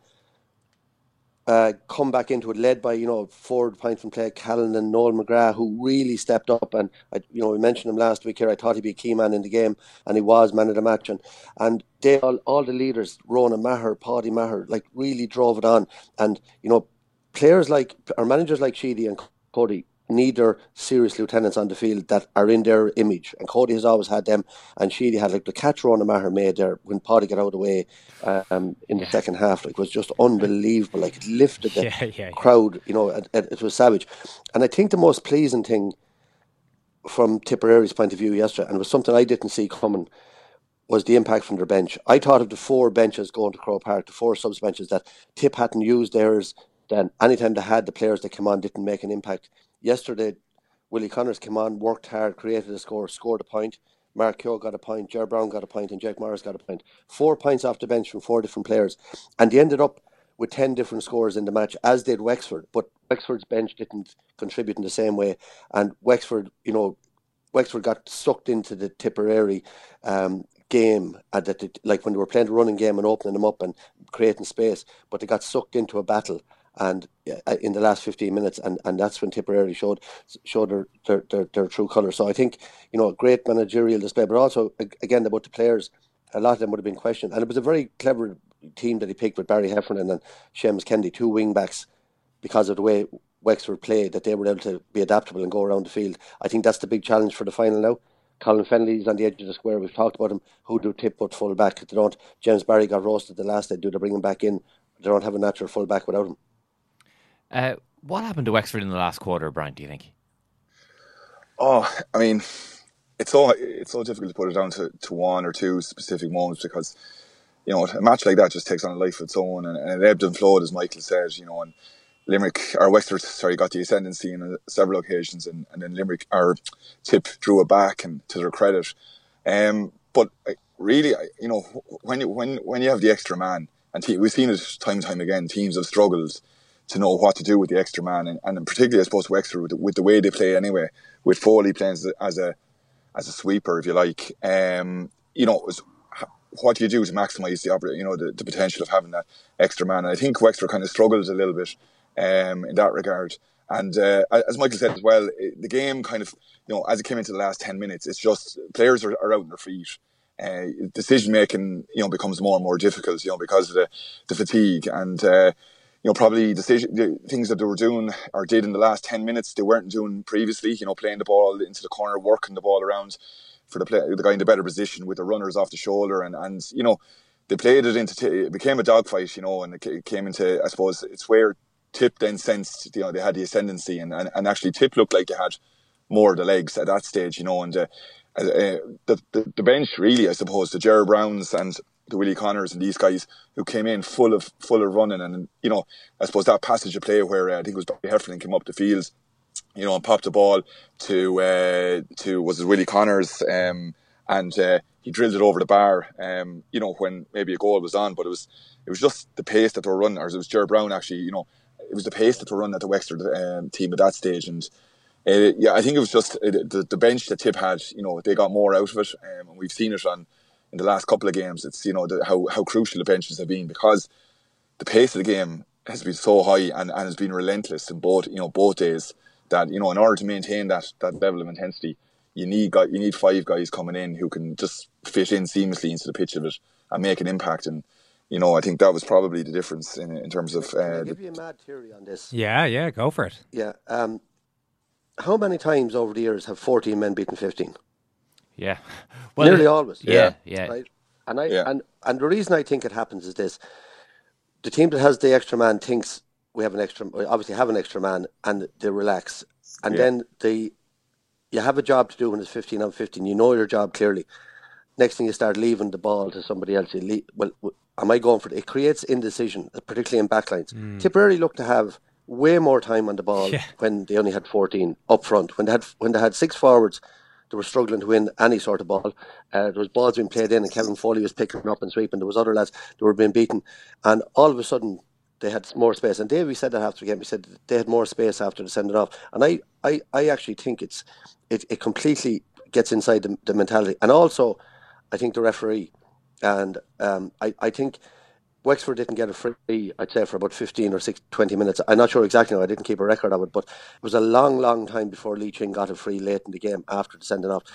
[SPEAKER 13] Come back into it, led by 4 points from play, Callan and Noel McGrath, who really stepped up. And we mentioned him last week here. I thought he'd be a key man in the game, and he was man of the match. And they all the leaders, Ronan Maher, Paddy Maher, really drove it on. And players managers like Sheedy and Cody need their serious lieutenants on the field that are in their image, and Cody has always had them, and Sheedy had the catch Ronan Maher made there when Paddy got out of the way in the second half, was just unbelievable. It lifted the crowd, it was savage. And I think the most pleasing thing from Tipperary's point of view yesterday, and it was something I didn't see coming, was the impact from their bench. I thought of the 4 benches going to Croke Park, the 4 subs benches, that Tip hadn't used theirs. Then anytime they had, the players that came on didn't make an impact. Yesterday, Willie Connors came on, worked hard, created a score, scored a point. Mark Keogh got a point, Ger Brown got a point, and Jake Morris got a point. 4 points off the bench from 4 different players. And they ended up with 10 different scores in the match, as did Wexford. But Wexford's bench didn't contribute in the same way. And Wexford got sucked into the Tipperary game, when they were playing the running game and opening them up and creating space. But they got sucked into a battle. And in the last 15 minutes, and that's when Tipperary showed their true colour. So I think, a great managerial display, but also, again, about the players, a lot of them would have been questioned. And it was a very clever, team that he picked with Barry Heffernan and Seamus Kennedy, 2 wing backs, because of the way Wexford played, that they were able to be adaptable and go around the field. I think that's the big challenge for the final now. Colin Fennelly's on the edge of the square. We've talked about him. Who do Tip put full back? They don't. James Barry got roasted the last they do. They bring him back in. They don't have a natural full back without him.
[SPEAKER 6] What happened to Wexford in the last quarter, Brian, do you think?
[SPEAKER 14] Oh, I mean, it's so difficult to put it down to one or two specific moments, because, you know, a match like that just takes on a life of its own, and it ebbed and flowed, as Michael said, you know, and Wexford got the ascendancy on several occasions, and then Limerick, or Tip, drew it back, and to their credit. But really, you know, when you have the extra man, and we've seen it time and time again, teams have struggled to know what to do with the extra man, and particularly, I suppose, Wexford with the way they play anyway, with Foley playing as a sweeper, if you like. You know, what do you do to maximise the potential of having that extra man? And I think Wexford kind of struggled a little bit in that regard. And as Michael said as well, the game kind of, you know, as it came into the last 10 minutes, it's just players are out on their feet. Decision making, you know, becomes more and more difficult, you know, because of the fatigue, and you know, probably the things that they were doing or did in the last 10 minutes they weren't doing previously. You know, playing the ball into the corner, working the ball around for the guy in the better position with the runners off the shoulder, and you know, they played it it became a dogfight, you know, and it came into, I suppose, it's where Tip then sensed, you know, they had the ascendancy, and actually Tip looked like they had more of the legs at that stage, you know, and the bench really, I suppose, the Gerard Browns and the Willie Connors and these guys who came in full of running, and, you know, I suppose that passage of play where I think it was Barry Heffernan came up the field, you know, and popped the ball to was it Willie Connors, and he drilled it over the bar, you know, when maybe a goal was on, but it was just the pace that they were running, or it was Gerard Brown actually, you know, it was the pace that they were running at the Wexford team at that stage, and I think it was just the bench that Tip had, you know, they got more out of it, and we've seen it in the last couple of games. It's, you know, how crucial the benches have been, because the pace of the game has been so high and has been relentless in both days, that, you know, in order to maintain that level of intensity, you need 5 guys coming in who can just fit in seamlessly into the pitch of it and make an impact. And, you know, I think that was probably the difference in terms of.
[SPEAKER 13] I'll give you a mad theory on this.
[SPEAKER 7] Yeah, go for it.
[SPEAKER 13] Yeah. How many times over the years have 14 men beaten 15?
[SPEAKER 6] Yeah, well,
[SPEAKER 13] nearly always.
[SPEAKER 6] Yeah.
[SPEAKER 13] Right? And the reason I think it happens is this: the team that has the extra man thinks we obviously have an extra man, and they relax, and then you have a job to do when it's 15 on 15. You know your job clearly. Next thing, you start leaving the ball to somebody else. Am I going for it? It creates indecision, particularly in backlines. Tipperary look to have way more time on the ball when they only had 14 up front. When they had 6 forwards, they were struggling to win any sort of ball. There was balls being played in, and Kevin Foley was picking up and sweeping. There was other lads that were being beaten, and all of a sudden they had more space. And Davey said that after the game. He said they had more space after the send it off. And I actually think it completely gets inside the mentality. And also, I think the referee, and I think Wexford didn't get a free, I'd say, for about 15 or 20 minutes. I'm not sure exactly now, I didn't keep a record of it, but it was a long, long time before Lee Ching got a free late in the game after the sending off.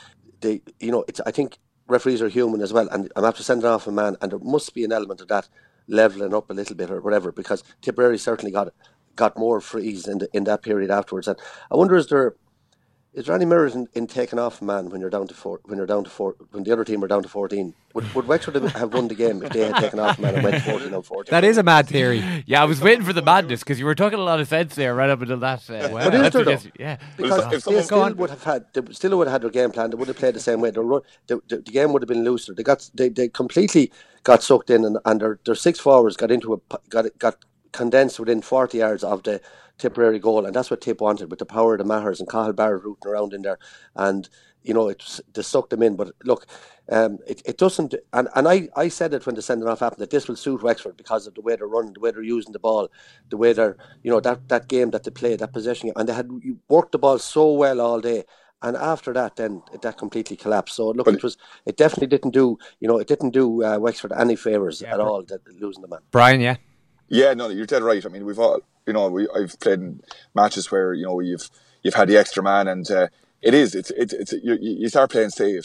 [SPEAKER 13] I think referees are human as well, and I'm after sending off a man, and there must be an element of that levelling up a little bit or whatever, because Tipperary certainly got more frees in that period afterwards. And I wonder, is there any merit in taking off a man when you're down to 4, when the other team are down to 14? Would Wexford have won the game if they had taken off a man and went 14 on 14?
[SPEAKER 7] That is a mad theory.
[SPEAKER 6] Yeah, I was waiting for the madness, because you were talking a lot of sense there right up until that.
[SPEAKER 13] But is there, though?
[SPEAKER 6] Yeah,
[SPEAKER 13] because they still would have had their game plan. They would have played the same way. The game would have been looser. They completely got sucked in, and their 6 forwards got condensed within 40 yards of the Tipperary goal, and that's what Tip wanted, with the power of the Maher's and Cathal Barrett rooting around in there, and, you know, they sucked them in. But look, it doesn't, and I said it when the sending off happened, that this will suit Wexford because of the way they're running, the way they're using the ball, the way they're, you know, that game that they played, that possession, and they had worked the ball so well all day. And after that, then that completely collapsed. So look, it definitely didn't do Wexford any favours at all, that losing the man.
[SPEAKER 7] Brian, yeah.
[SPEAKER 14] Yeah, no, you're dead right. I mean, we've all, you know, I've played in matches where, you know, you've had the extra man, and you start playing safe,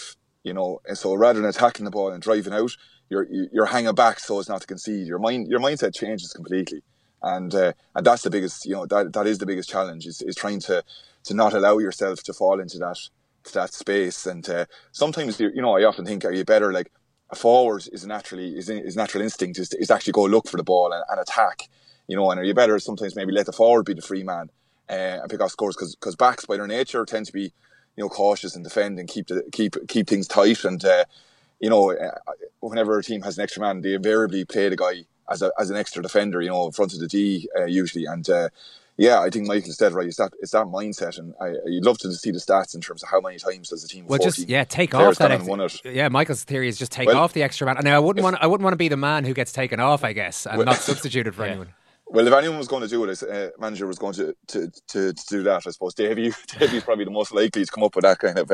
[SPEAKER 14] you know. And so rather than attacking the ball and driving out, you're hanging back so as not to concede. Your mindset changes completely, and that's the biggest, you know, that is the biggest challenge is trying to not allow yourself to fall into that space. And sometimes, you know, I often think, are you better, like a forward is natural instinct is actually go look for the ball and attack, you know, and are you better sometimes maybe let the forward be the free man and pick off scores, because backs by their nature tend to be, you know, cautious and defend and keep things tight. And you know, whenever a team has an extra man, they invariably play the guy as an extra defender, you know, in front of the D usually. And yeah, I think Michael's dead right. It's that mindset, and you'd love to see the stats in terms of how many times does a team.
[SPEAKER 7] Well, just take off that. Yeah, Michael's theory is just take off the extra man. Now, I wouldn't want to be the man who gets taken off, I guess, and not substituted for anyone.
[SPEAKER 14] Well, if anyone was going to do it, manager was going to do that, I suppose Davey's probably the most likely to come up with that kind of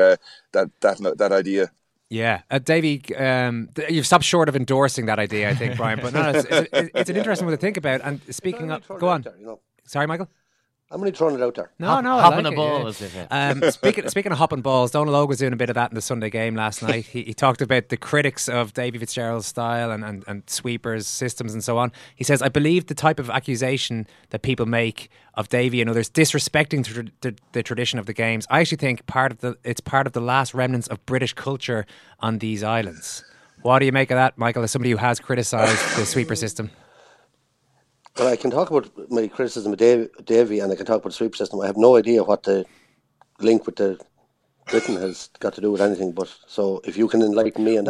[SPEAKER 14] that idea.
[SPEAKER 7] Yeah, Davey, you've stopped short of endorsing that idea, I think, Brian. But no, it's an interesting one to think about. And speaking of, go on.
[SPEAKER 13] There, you know.
[SPEAKER 7] Sorry, Michael.
[SPEAKER 13] I'm only throwing it out there.
[SPEAKER 7] No,
[SPEAKER 6] hopping
[SPEAKER 7] like
[SPEAKER 6] a ball.
[SPEAKER 7] Yeah. Speaking of hopping balls, Donald Logue was doing a bit of that in the Sunday game last night. He talked about the critics of Davy Fitzgerald's style and sweepers, systems and so on. He says, I believe the type of accusation that people make of Davy and others disrespecting the tradition of the games, I actually think it's part of the last remnants of British culture on these islands. What do you make of that, Michael, as somebody who has criticised the sweeper system?
[SPEAKER 13] Well, I can talk about my criticism of Davy, and I can talk about the sweep system. I have no idea what the link with the Britain has got to do with anything. But so, if you can enlighten me on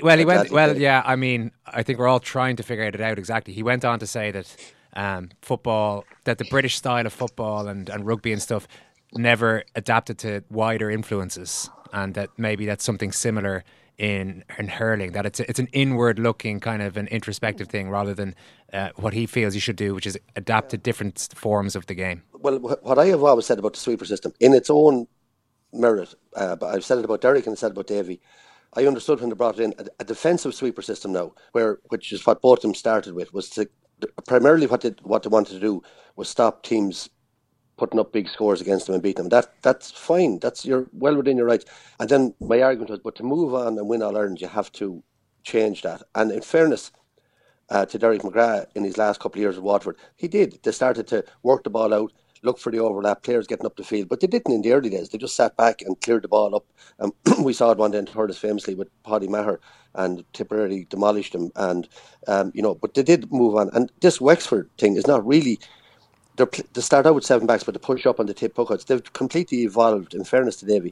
[SPEAKER 13] that,
[SPEAKER 7] I mean, I think we're all trying to figure it out exactly. He went on to say that football, that the British style of football and rugby and stuff never adapted to wider influences, and that maybe that's something similar in hurling, that it's an inward-looking kind of an introspective thing rather than what he feels you should do, which is adapt to different forms of the game.
[SPEAKER 13] Well, what I have always said about the sweeper system, in its own merit, but I've said it about Derek and I said it about Davy, I understood when they brought it in a defensive sweeper system now, which is what both of them started with, was to primarily what they wanted to do was stop teams putting up big scores against them and beating them. That's fine. You're well within your rights. And then my argument was, but to move on and win All Ireland, you have to change that. And in fairness to Derek McGrath in his last couple of years at Waterford, he did. They started to work the ball out, look for the overlap, players getting up the field, but they didn't in the early days. They just sat back and cleared the ball up. We saw it one day in Thurles famously with Paddy Maher and Tipperary demolished them. And but they did move on. And this Wexford thing is not really. They start out with 7 backs, but they push up on the tip puckouts. They've completely evolved, in fairness to Davy,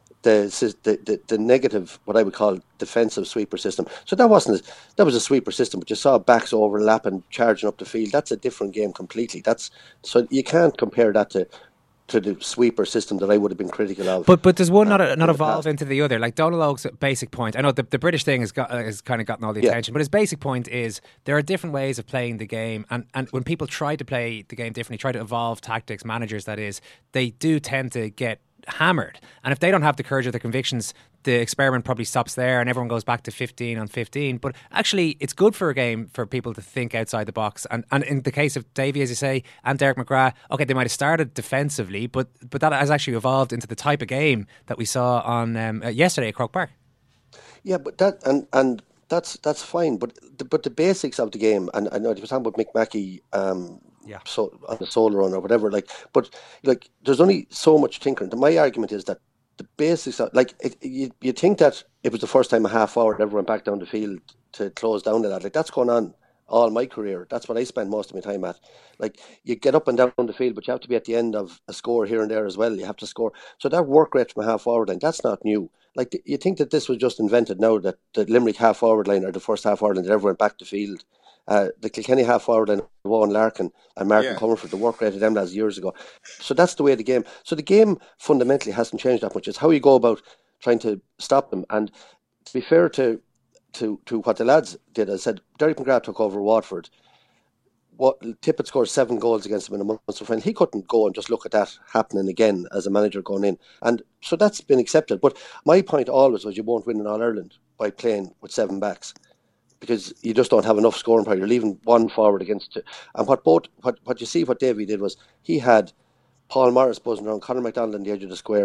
[SPEAKER 13] the negative, what I would call defensive sweeper system. So that was a sweeper system, but you saw backs overlapping, charging up the field. That's a different game completely. So you can't compare that to the sweeper system that I would have been critical of.
[SPEAKER 7] But does one not evolve into the other? Like Donald Logue's basic point, I know the British thing has kind of gotten all the attention, but his basic point is there are different ways of playing the game, and when people try to play the game differently, try to evolve tactics, managers that is, they do tend to get hammered. And if they don't have the courage of their convictions, the experiment probably stops there and everyone goes back to 15 on 15. But actually, it's good for a game for people to think outside the box. And in the case of Davy, as you say, and Derek McGrath, okay, they might have started defensively, but that has actually evolved into the type of game that we saw on yesterday at Croke Park.
[SPEAKER 13] Yeah, but that's fine. But the basics of the game, and I know you were talking about Mick Mackey. So on the solo run or whatever, but there's only so much tinkering. My argument is that the basics are you think that it was the first time a half forward ever went back down the field to close down the lad. That's going on all my career. That's what I spend most of my time at. You get up and down the field, but you have to be at the end of a score here and there as well. You have to score. So that work rate from a half forward line, that's not new. You think that this was just invented now, that the Limerick half forward line or the first half forward line that ever went back to field. The Kilkenny half forward line, Owen Larkin and Martin Comerford, the work rate of them last years ago. So that's the way the game. So the game fundamentally hasn't changed that much. It's how you go about trying to stop them. And to be fair to what the lads did, I said Derek McGrath took over Watford. Tippett scored 7 goals against him in a Munster final. He couldn't go and just look at that happening again as a manager going in. And so that's been accepted. But my point always was you won't win in All Ireland by playing with 7 backs. Because you just don't have enough scoring power. You're leaving one forward against two. And what Davy did was he had Paul Morris buzzing around, Conor McDonald on the edge of the square,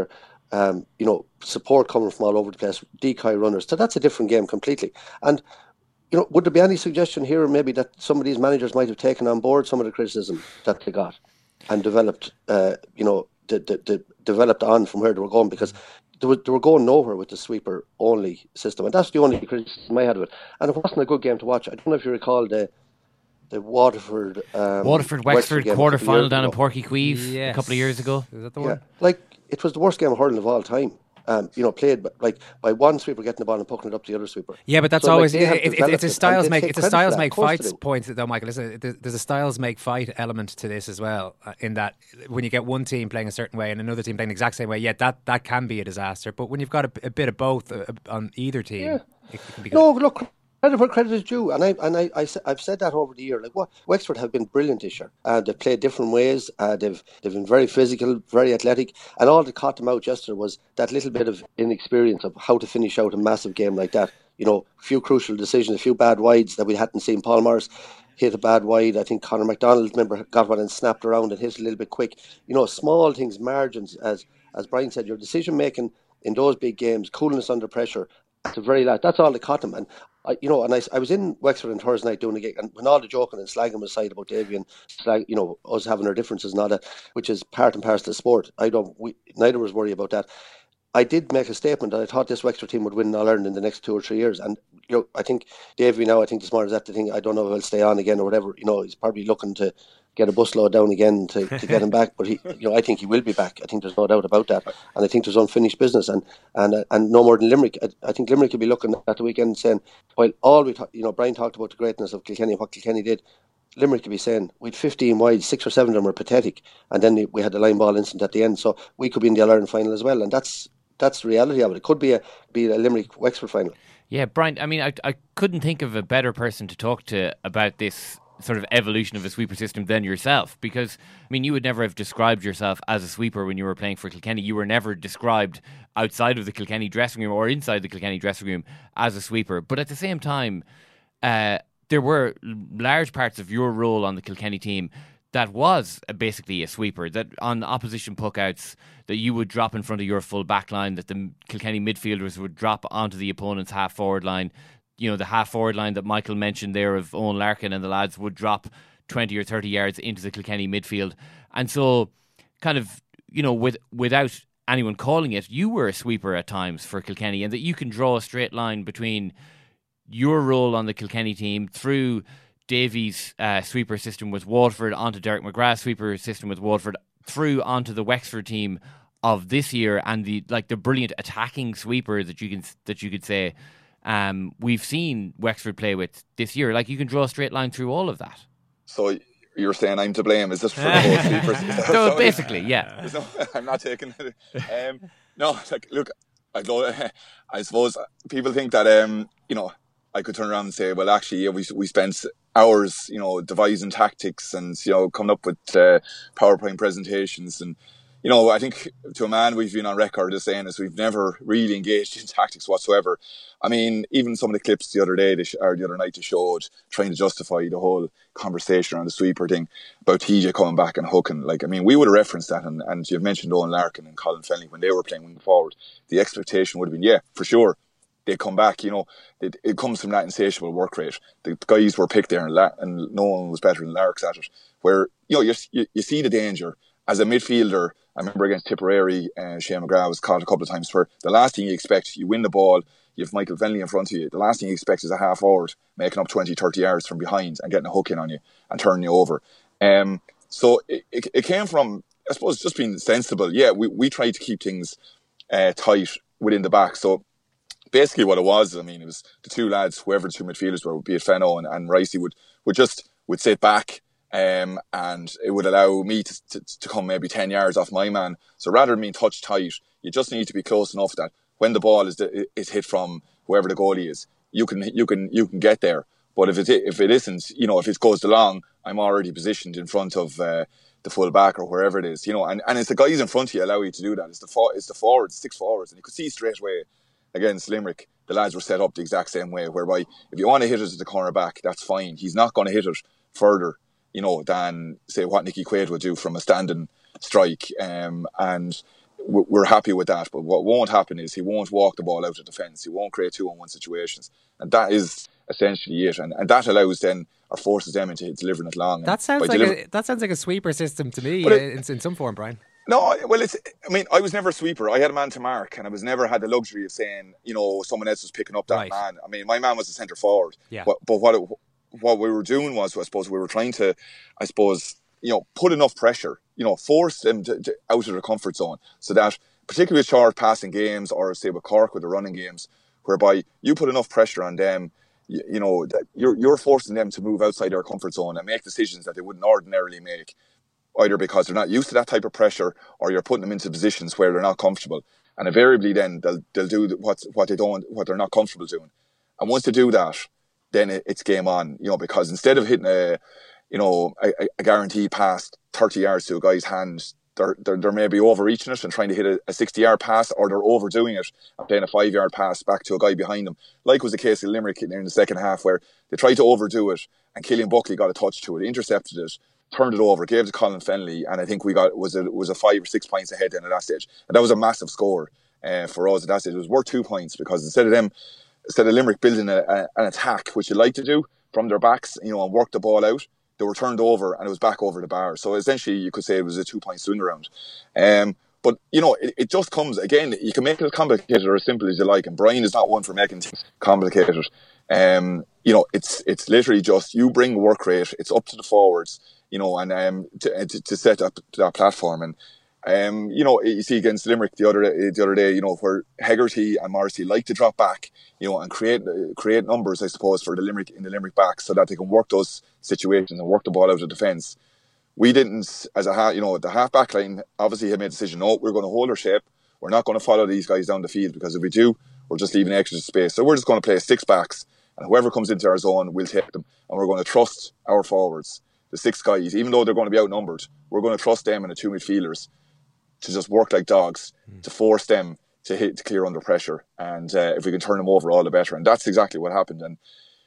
[SPEAKER 13] support coming from all over the place, decoy runners. So that's a different game completely. And would there be any suggestion here maybe that some of these managers might have taken on board some of the criticism that they got and developed, developed on from where they were going, because they were going nowhere with the sweeper-only system, and that's the only criticism I had of it. And it wasn't a good game to watch. I don't know if you recall the
[SPEAKER 6] Wexford quarter-final down in Porky Queeve a couple of years ago.
[SPEAKER 7] Is that the one?
[SPEAKER 13] It was the worst game of hurling of all time. Played by one sweeper getting the ball and pucking it up to the other sweeper.
[SPEAKER 7] Yeah, but that's always it's a styles make fight point though, Michael. There's a styles make fight element to this as well. In that when you get one team playing a certain way and another team playing the exact same way, that can be a disaster. But when you've got a bit of both on either team, it can be good.
[SPEAKER 13] No, look. Credit where credit is due, and I've said that over the year. Wexford have been brilliant this year. They've played different ways. They've been very physical, very athletic, and all that caught them out yesterday was that little bit of inexperience of how to finish out a massive game like that. A few crucial decisions, a few bad wides that we hadn't seen. Paul Morris hit a bad wide. I think Conor McDonald, got one and snapped around and hit a little bit quick. Small things, margins, as Brian said, your decision making in those big games, coolness under pressure. At the very last, that's all that caught him. And I was in Wexford on Thursday night doing a gig, and when all the joking and slagging was aside about Davy and us having our differences and all that, which is part and parcel of the sport, neither of us worry about that. I did make a statement that I thought this Wexford team would win All Ireland in the next 2 or 3 years, and I think Davy now, this morning is that the thing. I don't know if he'll stay on again or whatever. He's probably looking to get a busload down again to get him back, but I think he will be back. I think there's no doubt about that, and I think there's unfinished business, and no more than Limerick. I think Limerick will be looking at the weekend and saying, while Brian talked about the greatness of Kilkenny and what Kilkenny did, Limerick could be saying we had 15 wide, 6 or 7 of them were pathetic, and then we had the line ball incident at the end, so we could be in the All Ireland final as well, and that's the reality of it. It could be a Limerick Wexford final.
[SPEAKER 6] Yeah, Brian. I couldn't think of a better person to talk to about this sort of evolution of a sweeper system than yourself, because you would never have described yourself as a sweeper when you were playing for Kilkenny. You were never described outside of the Kilkenny dressing room or inside the Kilkenny dressing room as a sweeper, but at the same time there were large parts of your role on the Kilkenny team that was basically a sweeper, that on opposition puckouts that you would drop in front of your full back line, that the Kilkenny midfielders would drop onto the opponent's half forward line. The half-forward line that Michael mentioned there of Owen Larkin and the lads would drop 20 or 30 yards into the Kilkenny midfield. And so, kind of, without anyone calling it, you were a sweeper at times for Kilkenny, and that you can draw a straight line between your role on the Kilkenny team through Davies' sweeper system with Waterford, onto Derek McGrath's sweeper system with Waterford, through onto the Wexford team of this year, and the brilliant attacking sweeper that you could say we've seen Wexford play with this year. You can draw a straight line through all of that.
[SPEAKER 14] So you're saying I'm to blame? Is this for the whole sweepers?
[SPEAKER 6] So basically, yeah.
[SPEAKER 14] No, I'm not taking it. No, look, I suppose people think that I could turn around and say, well, actually, we spent hours, devising tactics and coming up with PowerPoint presentations, and I think to a man we've been on record as saying is we've never really engaged in tactics whatsoever. Even some of the clips the other night they showed trying to justify the whole conversation around the sweeper thing about TJ coming back and hooking. We would have referenced that, and you've mentioned Owen Larkin and Colin Fennelly when they were playing wing forward. The expectation would have been, yeah, for sure, they come back. It comes from that insatiable work rate. The guys were picked there, and no one was better than Larks at it. Where you see the danger as a midfielder. I remember against Tipperary, Shane McGrath was caught a couple of times where the last thing you expect, you win the ball, you have Michael Fennelly in front of you, the last thing you expect is a half forward making up 20, 30 yards from behind and getting a hook in on you and turning you over. So it came from, I suppose, just being sensible. Yeah, we tried to keep things tight within the back. So basically what it was, it was the two lads, whoever the two midfielders were, be it Fenno and Ricey, would sit back. And it would allow me to come maybe 10 yards off my man. So rather than being touch tight, you just need to be close enough that when the ball is hit from whoever the goalie is, you can get there. But if it isn't, if it goes along, I'm already positioned in front of the full back or wherever it is, and it's the guys in front of you allow you to do that. It's the forwards, 6 forwards, and you could see straight away against Limerick, the lads were set up the exact same way. Whereby if you want to hit it at the corner back, that's fine. He's not going to hit it further, than say what Nicky Quaid would do from a standing strike. And we're happy with that. But what won't happen is he won't walk the ball out of defence. He won't create 2-on-1 situations. And that is essentially it. And that allows then, or forces them into delivering it long.
[SPEAKER 7] That sounds like a sweeper system to me in some form, Brian.
[SPEAKER 14] No, well, I was never a sweeper. I had a man to mark, and I was never had the luxury of saying, someone else was picking up that man. I mean, my man was a centre forward.
[SPEAKER 7] Yeah.
[SPEAKER 14] But what we were doing was, I suppose, we were trying to, put enough pressure, force them to out of their comfort zone, so that, particularly with short passing games, or say with Cork with the running games, whereby you put enough pressure on them, that you're forcing them to move outside their comfort zone and make decisions that they wouldn't ordinarily make, either because they're not used to that type of pressure, or you're putting them into positions where they're not comfortable. And invariably then they'll do what they're not comfortable doing. And once they do that, then it's game on, because instead of hitting a guaranteed pass 30 yards to a guy's hand, they're maybe overreaching it and trying to hit a 60-yard pass, or they're overdoing it and playing a 5-yard pass back to a guy behind them, like was the case in Limerick in the second half, where they tried to overdo it and Cillian Buckley got a touch to it, intercepted it, turned it over, gave it to Colin Fennelly, and I think we was a 5 or 6 points ahead then at that stage. And that was a massive score for us at that stage. It was worth 2 points, because instead of Limerick building an attack, which they like to do from their backs, and work the ball out, they were turned over and it was back over the bar. So essentially you could say it was a 2-point swing around. But it just comes, again, you can make it as complicated or as simple as you like, and Brian is not one for making things complicated. It's literally just, you bring work rate, it's up to the forwards, and to set up to that platform. And you see against Limerick the other day, where Hegarty and Morrissey like to drop back, and create numbers, I suppose, for the Limerick back, so that they can work those situations and work the ball out of defence. We didn't, as the half back line obviously had made a decision. No, we're going to hold our shape. We're not going to follow these guys down the field, because if we do, we're just leaving extra space. So we're just going to play 6 backs, and whoever comes into our zone, we'll take them, and we're going to trust our forwards, the 6 guys, even though they're going to be outnumbered. We're going to trust them and the 2 midfielders to just work like dogs, to force them to clear under pressure. And if we can turn them over, all the better. And that's exactly what happened. And,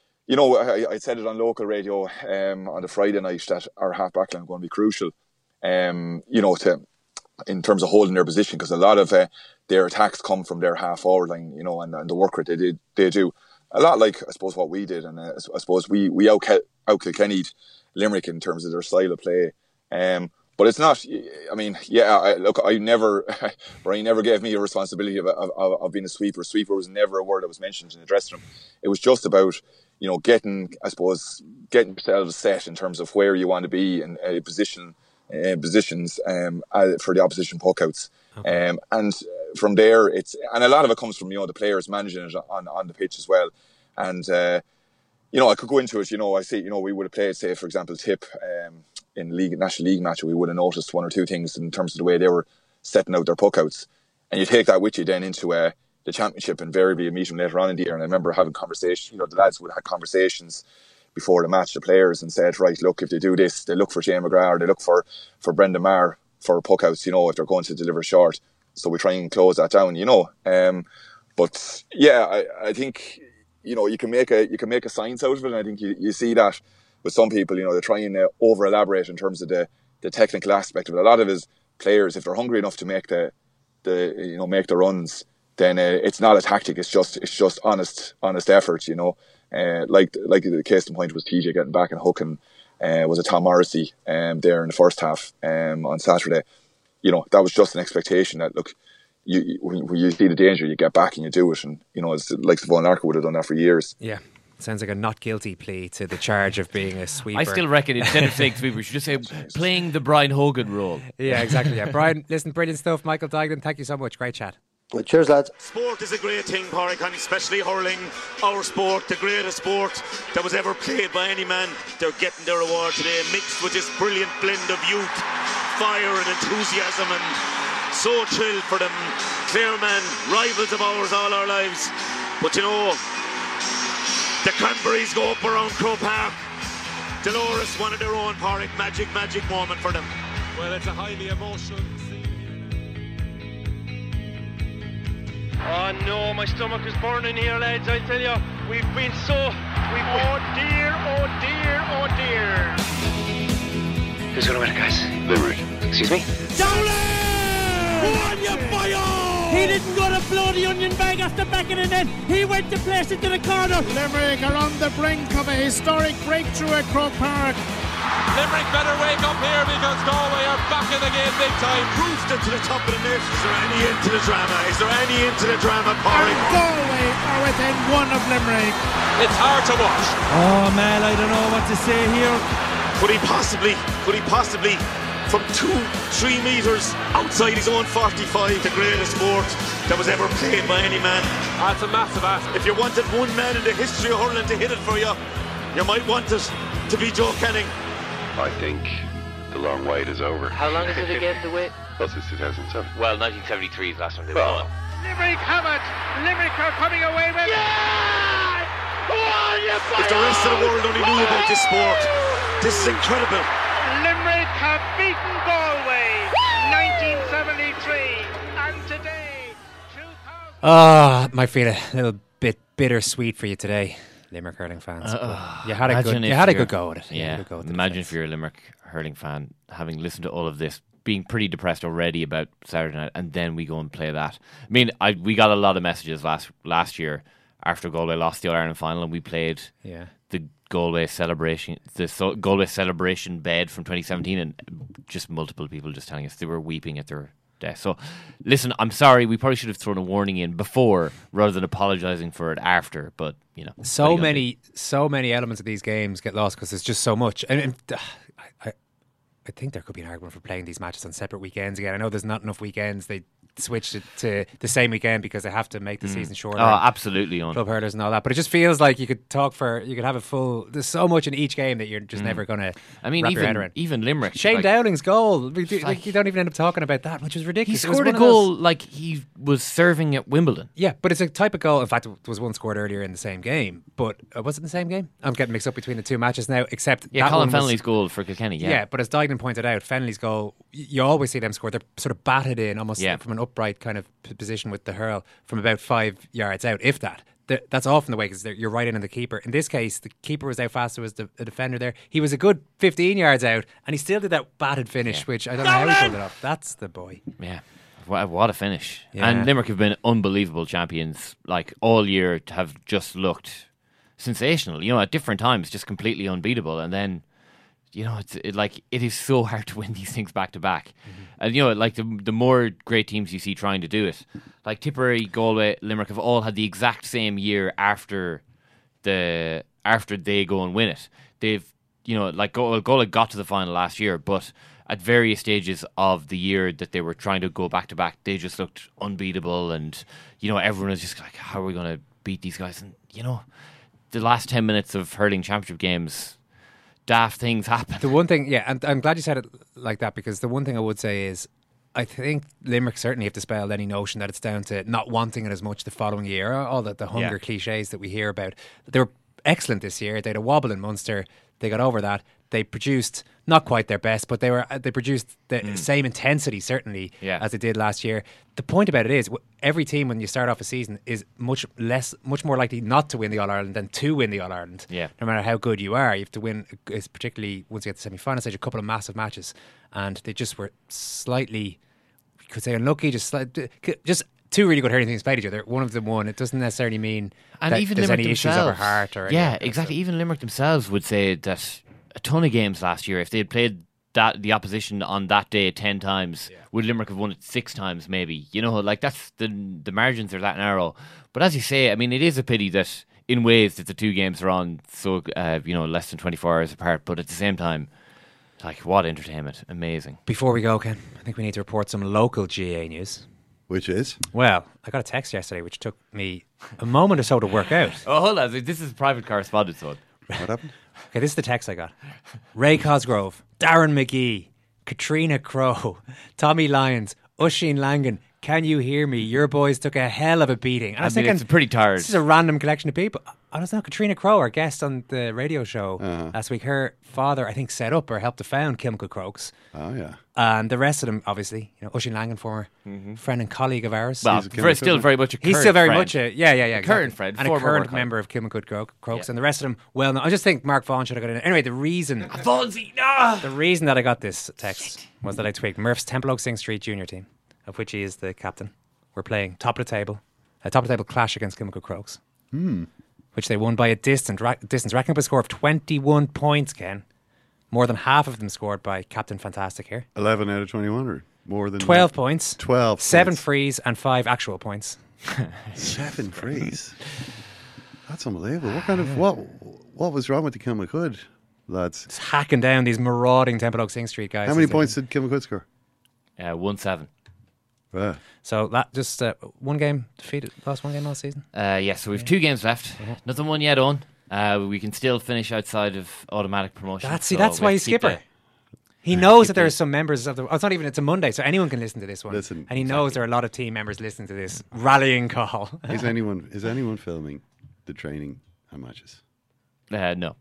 [SPEAKER 14] I said it on local radio on the Friday night that our half-back line is going to be crucial, in terms of holding their position, because a lot of their attacks come from their half-forward line, and the work rate they do. A lot like, I suppose, what we did. And I suppose we out-Kilkenny'd Limerick in terms of their style of play. But it's not, Brian never gave me a responsibility of being a sweeper. Sweeper was never a word that was mentioned in the dressing room. It was just about, getting yourselves set in terms of where you want to be in positions for the opposition puckouts. Okay. And from there, and a lot of it comes from, the players managing it on the pitch as well. And, I could go into it, I see, we would have played, say, for example, Tip, in National League match, we would have noticed 1 or 2 things in terms of the way they were setting out their puckouts. And you take that with you then into the championship, and invariably you meet them later on in the year. And I remember having conversations, the lads would have had conversations before the match, the players, and said, right, look, if they do this, they look for Shane McGrath, or they look for Brendan Maher for puckouts, if they're going to deliver short. So we try and close that down, But yeah, I think, you can make a science out of it. And I think you see that with some people, they try and over elaborate in terms of the technical aspect of it. A lot of his players, if they're hungry enough to make the runs, then it's not a tactic. It's just honest effort. Like the case in point was TJ getting back and hooking. Was it Tom Morrissey there in the first half on Saturday? That was just an expectation that, look, when you see the danger, you get back and you do it. And it's like Vaughan Larkin would have done that for years.
[SPEAKER 7] Yeah. Sounds like a not guilty plea to the charge of being a sweeper.
[SPEAKER 6] I still reckon instead of saying sweeper, we should just say playing the Brian Hogan role.
[SPEAKER 7] Yeah, exactly. Yeah, Brian, listen, brilliant stuff. Michael Duignan, thank you so much. Great chat.
[SPEAKER 13] Well, cheers, lads.
[SPEAKER 15] Sport is a great thing, Pádraig, and especially hurling, our sport, the greatest sport that was ever played by any man. They're getting their reward today, mixed with this brilliant blend of youth, fire and enthusiasm, and so thrilled for them. Clareman, rivals of ours all our lives. But the Cranberries go up around Croke Park. Dolores, one of their own, Pádraig, magic moment for them.
[SPEAKER 16] Well, it's a highly emotional scene.
[SPEAKER 17] Oh no, my stomach is burning here, lads. I tell you, we've been so... Oh dear. Who's going to win it, guys?
[SPEAKER 18] Limerick.
[SPEAKER 17] Excuse me?
[SPEAKER 15] Dowling!
[SPEAKER 18] He didn't go to blow the onion bag off the back of the net. He went to place it to the corner.
[SPEAKER 19] Limerick are on the brink of a historic breakthrough at Croke Park.
[SPEAKER 16] Limerick better wake up here because Galway are back in the game big time.
[SPEAKER 15] Roofed into the top of the net. Is there any end to the drama? Is there any end to the drama, Corey?
[SPEAKER 19] Galway are within one of Limerick.
[SPEAKER 16] It's hard to watch.
[SPEAKER 18] Oh man, I don't know what to say here.
[SPEAKER 15] Could he possibly, from 2-3 metres outside his own 45, the greatest sport that was ever played by any man?
[SPEAKER 16] That's a massive ask.
[SPEAKER 15] If you wanted one man in the history of hurling to hit it for you, you might want it to be Joe Canning.
[SPEAKER 5] I think the long wait is over.
[SPEAKER 20] How long is it again to wait?
[SPEAKER 5] Well, since 2007.
[SPEAKER 20] Well, 1973 is the last time they
[SPEAKER 5] Well,
[SPEAKER 20] won.
[SPEAKER 19] Limerick have it. Limerick are coming away with it.
[SPEAKER 15] If the rest of the world only knew about this sport, this is incredible.
[SPEAKER 19] Limerick have beaten Galway 1973 and today 2000.
[SPEAKER 7] Might feel a little bit bittersweet for you today, Limerick hurling fans. You had a good go at it.
[SPEAKER 6] Yeah, imagine if you're a Limerick hurling fan having listened to all of this, being pretty depressed already about Saturday night, and then we go and play that. I mean, we got a lot of messages last year after Galway lost the All-Ireland final, and we played the Galway celebration, Galway celebration bed from 2017, and just multiple people just telling us they were weeping at their death. So, listen, I'm sorry. We probably should have thrown a warning in before rather than apologising for it after. But
[SPEAKER 7] so many elements of these games get lost because there's just so much. And I think there could be an argument for playing these matches on separate weekends again. I know there's not enough weekends. They switched it to the same weekend because they have to make the season shorter.
[SPEAKER 6] Oh, absolutely.
[SPEAKER 7] Club hurlers and all that. But it just feels like you could have a full. There's so much in each game that you're just never going to.
[SPEAKER 6] I mean, even Limerick.
[SPEAKER 7] Shane Dowling's goal. You don't even end up talking about that, which is ridiculous.
[SPEAKER 6] He scored a goal like he was serving at Wimbledon.
[SPEAKER 7] Yeah, but it's a type of goal. In fact, there was one scored earlier in the same game. But was it the same game? I'm getting mixed up between the two matches now. Except
[SPEAKER 6] Colin Fennelly's goal for Kilkenny.
[SPEAKER 7] Yeah, but as Dignan pointed out, Fennelly's goal. You always see them score. They're sort of batted in almost from an upright kind of position with the hurl from about 5 yards out, if that. That's often the way because you're right in the keeper. In this case, the keeper was out faster as the defender there. He was a good 15 yards out, and he still did that batted finish, which I don't know how he pulled it off. That's the boy.
[SPEAKER 6] Yeah. What a finish.
[SPEAKER 7] Yeah.
[SPEAKER 6] And Limerick have been unbelievable champions. Like, all year have just looked sensational. At different times, just completely unbeatable. And then, it is so hard to win these things back to back. And the more great teams you see trying to do it, like Tipperary, Galway, Limerick have all had the exact same year after they go and win it. They've Galway got to the final last year, but at various stages of the year that they were trying to go back to back, they just looked unbeatable, and everyone was just like, how are we going to beat these guys? And the last 10 minutes of hurling championship games, daft things happen.
[SPEAKER 7] The one thing, and I'm glad you said it like that, because the one thing I would say is I think Limerick certainly have dispelled any notion that it's down to not wanting it as much the following year, all the hunger cliches that we hear about. They were excellent this year. They had a wobble in Munster. They got over that. They produced not quite their best, but they produced the same intensity certainly as they did last year. The point about it is every team when you start off a season is much more likely not to win the All-Ireland than to win the All-Ireland.
[SPEAKER 6] Yeah.
[SPEAKER 7] No matter how good you are, you have to win, particularly once you get to the semi-final stage, a couple of massive matches, and they just were slightly, you could say, unlucky. Just two really good hurling teams played each other. One of them won. It doesn't necessarily mean that
[SPEAKER 6] even
[SPEAKER 7] there's
[SPEAKER 6] Limerick
[SPEAKER 7] any issues over heart or
[SPEAKER 6] exactly. Even Limerick themselves would say that a ton of games last year, if they had played the opposition on that day 10 times, would Limerick have won it 6 times maybe? That's the margins are that narrow. But as you say, I mean, it is a pity that in ways that the two games are on so less than 24 hours apart, but at the same time, what entertainment. Amazing.
[SPEAKER 7] Before we go, Ken, I think we need to report some local GAA news.
[SPEAKER 8] Which is?
[SPEAKER 7] Well, I got a text yesterday which took me a moment or so to work out.
[SPEAKER 6] Oh, hold on. This is private correspondence. What
[SPEAKER 8] happened?
[SPEAKER 7] Okay, this is the text I got. Ray Cosgrove, Darren McGee, Katrina Crowe, Tommy Lyons, Oisin Langan. Can you hear me? Your boys took a hell of a beating.
[SPEAKER 6] I was thinking, it's pretty tired.
[SPEAKER 7] This is a random collection of people. I don't know, Katrina Crowe, our guest on the radio show last week, her father, I think, set up or helped to found Kilmacud Crokes.
[SPEAKER 8] Oh, yeah.
[SPEAKER 7] And the rest of them, obviously, Oisin Langan, former friend and colleague of ours.
[SPEAKER 6] Well, still very much a current
[SPEAKER 7] He's still very
[SPEAKER 6] friend.
[SPEAKER 7] much a, exactly.
[SPEAKER 6] current friend.
[SPEAKER 7] And a current member of Kilmacud Crokes. And the rest of them, well, I just think Mark Vaughan should have got in. Anyway, the reason that I got this text was that I tweaked Murph's Temple Oak Sing Street junior team. of which he is the captain. We're playing top of the table clash against Kilmacud Crokes, which they won by a distance, racking up a score of 21 points, Ken. More than half of them scored by Captain Fantastic here.
[SPEAKER 8] 11 out of 21, or more than
[SPEAKER 7] 12 points.
[SPEAKER 8] 12
[SPEAKER 7] 7
[SPEAKER 8] points.
[SPEAKER 7] frees and 5 actual points.
[SPEAKER 8] 7 frees? That's unbelievable. What kind of what was wrong with the Kilmacud lads?
[SPEAKER 7] Just hacking down these marauding Temple Oak Sing Street guys.
[SPEAKER 8] How many points did Kilmacud score?
[SPEAKER 6] 1-7.
[SPEAKER 8] Wow.
[SPEAKER 7] So that just one game defeated, lost one game all season.
[SPEAKER 6] So we've 2 games left. Nothing won yet on. We can still finish outside of automatic promotion.
[SPEAKER 7] That's why he's skipper. He knows that there are some members of the. Oh, it's a Monday, so anyone can listen to this one. And he knows there are a lot of team members listening to this rallying call.
[SPEAKER 8] Is anyone filming the training and matches?
[SPEAKER 6] No.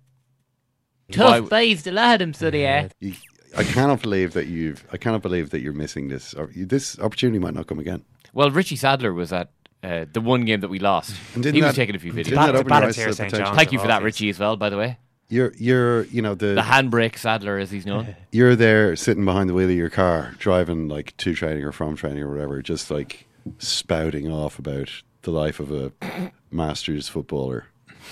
[SPEAKER 21] Tough plays to let him, so they
[SPEAKER 8] I cannot believe that you're missing this. This opportunity might not come again.
[SPEAKER 6] Well, Richie Sadler was at the one game that we lost. He was taking a few videos. Thank you for that, Richie, as well, by the way.
[SPEAKER 8] You're the
[SPEAKER 6] handbrake Sadler, as he's known.
[SPEAKER 8] You're there sitting behind the wheel of your car, driving like to training or from training or whatever, just like spouting off about the life of a Masters footballer.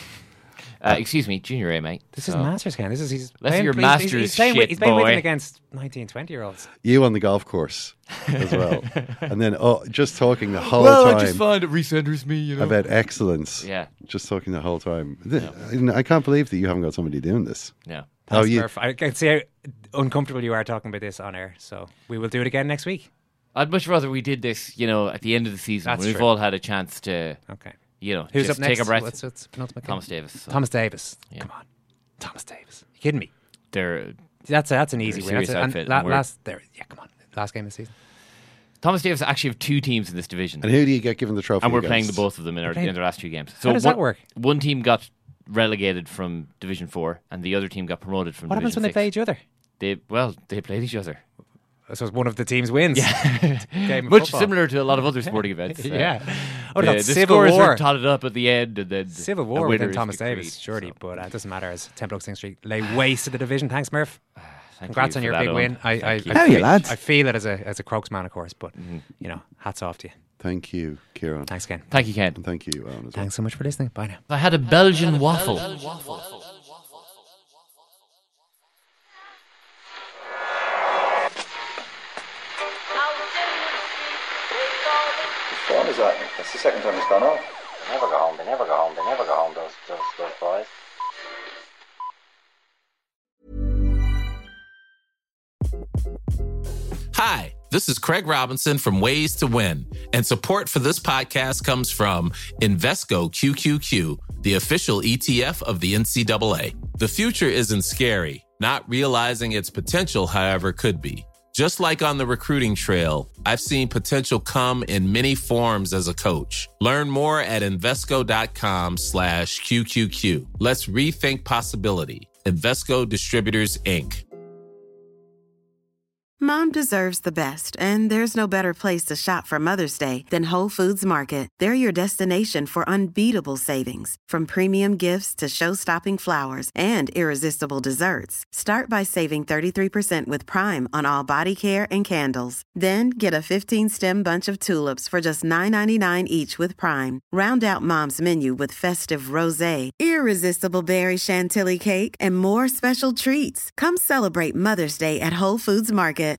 [SPEAKER 6] Excuse me, Junior A, mate.
[SPEAKER 7] This is Masters, Ken. He's
[SPEAKER 6] playing your Masters
[SPEAKER 7] he's playing
[SPEAKER 6] shit,
[SPEAKER 7] he's playing
[SPEAKER 6] boy.
[SPEAKER 7] with against 19, 20-year-olds.
[SPEAKER 8] You on the golf course as well. And then just talking the whole time.
[SPEAKER 6] I just find it recenters me, you know.
[SPEAKER 8] About excellence.
[SPEAKER 6] Yeah.
[SPEAKER 8] Just talking the whole time. I can't believe that you haven't got somebody doing this.
[SPEAKER 6] Yeah.
[SPEAKER 7] I can see how uncomfortable you are talking about this on air, so we will do it again next week.
[SPEAKER 6] I'd much rather we did this, at the end of the season.
[SPEAKER 7] That's
[SPEAKER 6] when we've
[SPEAKER 7] true.
[SPEAKER 6] all had a chance to,
[SPEAKER 7] Who's
[SPEAKER 6] just
[SPEAKER 7] up next?
[SPEAKER 6] take a breath.
[SPEAKER 7] What's penultimate
[SPEAKER 6] Thomas Davis.
[SPEAKER 7] Thomas Davis.
[SPEAKER 6] Yeah.
[SPEAKER 7] Come on. Thomas Davis. You kidding me?
[SPEAKER 6] That's
[SPEAKER 7] an easy win. Last game of the season.
[SPEAKER 6] Thomas Davis actually have 2 teams in this division.
[SPEAKER 8] And who do you get given the trophy
[SPEAKER 6] And we're
[SPEAKER 8] against?
[SPEAKER 6] playing the both of them in their last 2 games. So
[SPEAKER 7] how does that work?
[SPEAKER 6] One team got relegated from Division 4 and the other team got promoted from
[SPEAKER 7] What happens
[SPEAKER 6] Division
[SPEAKER 7] when
[SPEAKER 6] 6.
[SPEAKER 7] they play each other?
[SPEAKER 6] They played each other.
[SPEAKER 7] So one of the teams wins.
[SPEAKER 6] Yeah. Much similar to a lot of other sporting events.
[SPEAKER 7] Yeah.
[SPEAKER 6] The
[SPEAKER 7] Civil
[SPEAKER 6] scores
[SPEAKER 7] War
[SPEAKER 6] are totted up at the end, and then
[SPEAKER 7] Civil War within Thomas Davis, surely, but it doesn't matter as Temple Oak Sing Street lay waste to the division. Thanks, Murph. Congrats on your big win.
[SPEAKER 8] How are you, lads?
[SPEAKER 7] I feel it as a Crokes man, of course, but hats off to you.
[SPEAKER 8] Thank you, Kieran.
[SPEAKER 7] Thanks, Ken.
[SPEAKER 6] Thank you, Ken.
[SPEAKER 8] And thank you, Owen, as well.
[SPEAKER 7] Thanks so much for listening. Bye now.
[SPEAKER 6] I had a Belgian waffle.
[SPEAKER 3] What is that? That's the second time it's gone off. They never go home, those boys.
[SPEAKER 22] Hi, this is Craig Robinson from Ways to Win, and support for this podcast comes from Invesco QQQ, the official ETF of the NCAA. The future isn't scary. Not realizing its potential, however, could be. Just like on the recruiting trail, I've seen potential come in many forms as a coach. Learn more at Invesco.com/QQQ. Let's rethink possibility. Invesco Distributors, Inc.
[SPEAKER 23] Mom deserves the best, and there's no better place to shop for Mother's Day than Whole Foods Market. They're your destination for unbeatable savings, from premium gifts to show-stopping flowers and irresistible desserts. Start by saving 33% with Prime on all body care and candles. Then get a 15-stem bunch of tulips for just $9.99 each with Prime. Round out Mom's menu with festive rosé, irresistible berry chantilly cake, and more special treats. Come celebrate Mother's Day at Whole Foods Market.